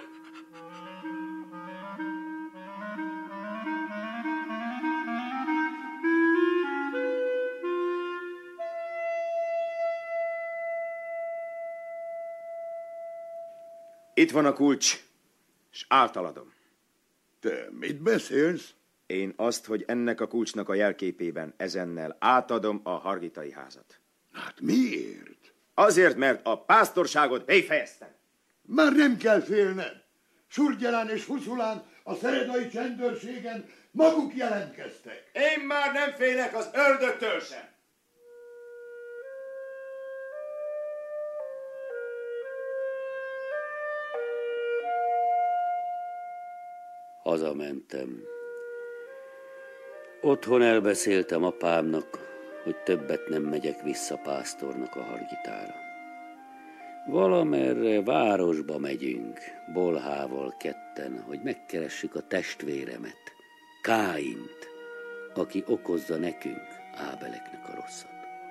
Itt van a kulcs, és általadom. Te mit beszélsz? Én azt, hogy ennek a kulcsnak a jelképében ezennel átadom a Hargitai házat. Hát miért? Azért, mert a pásztorságot befejeztem. Már nem kell félned. Surgyelán és Fuszulán a szeredai csendőrségen maguk jelentkeztek. Én már nem félek az ördögtől sem. hazamentem. Otthon elbeszéltem apámnak, hogy többet nem megyek vissza pásztornak a Hargitára. Valamerre városba megyünk, Bolhával ketten, hogy megkeressük a testvéremet, Káint, aki okozza nekünk, Ábeleknek a rosszat.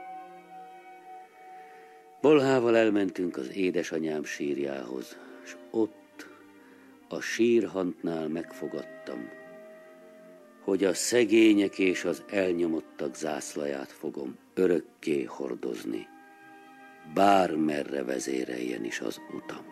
Bolhával elmentünk az édesanyám sírjához, és ott a sírhantnál megfogadtam, hogy a szegények és az elnyomottak zászlaját fogom örökké hordozni, bármerre vezéreljen is az utam.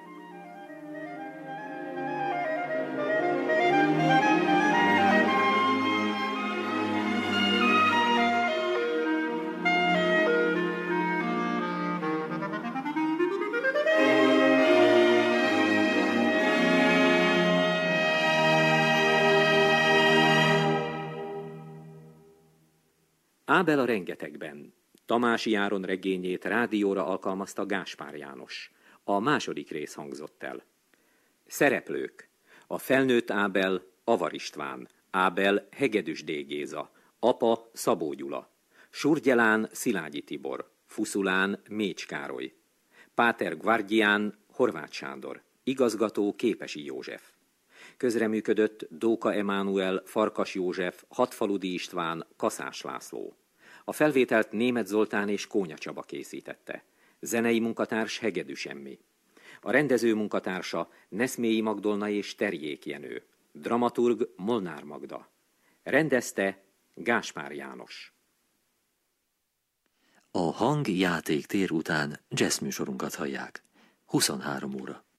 Ábel a rengetegben. Tamási Áron regényét rádióra alkalmazta Gáspár János. A második rész hangzott el. Szereplők: a felnőtt Ábel Avar István, Ábel Hegedűs D. Géza, apa Szabó Gyula, Surgyelán Szilágyi Tibor, Fuszulán Mécs Károly, Páter Gvárgyián Horváth Sándor, igazgató Képesi József. Közreműködött Dóka Emánuel, Farkas József, Hatfaludi István, Kaszás László. A felvételt Németh Zoltán és Kónya Csaba készítette. Zenei munkatárs Hegedűs Emmi. A rendező munkatársa Neszmélyi Magdolna és Terjék Jenő. Dramaturg Molnár Magda. Rendezte Gáspár János. A hangjátéktér után jazz műsorunkat hallják. 23 óra.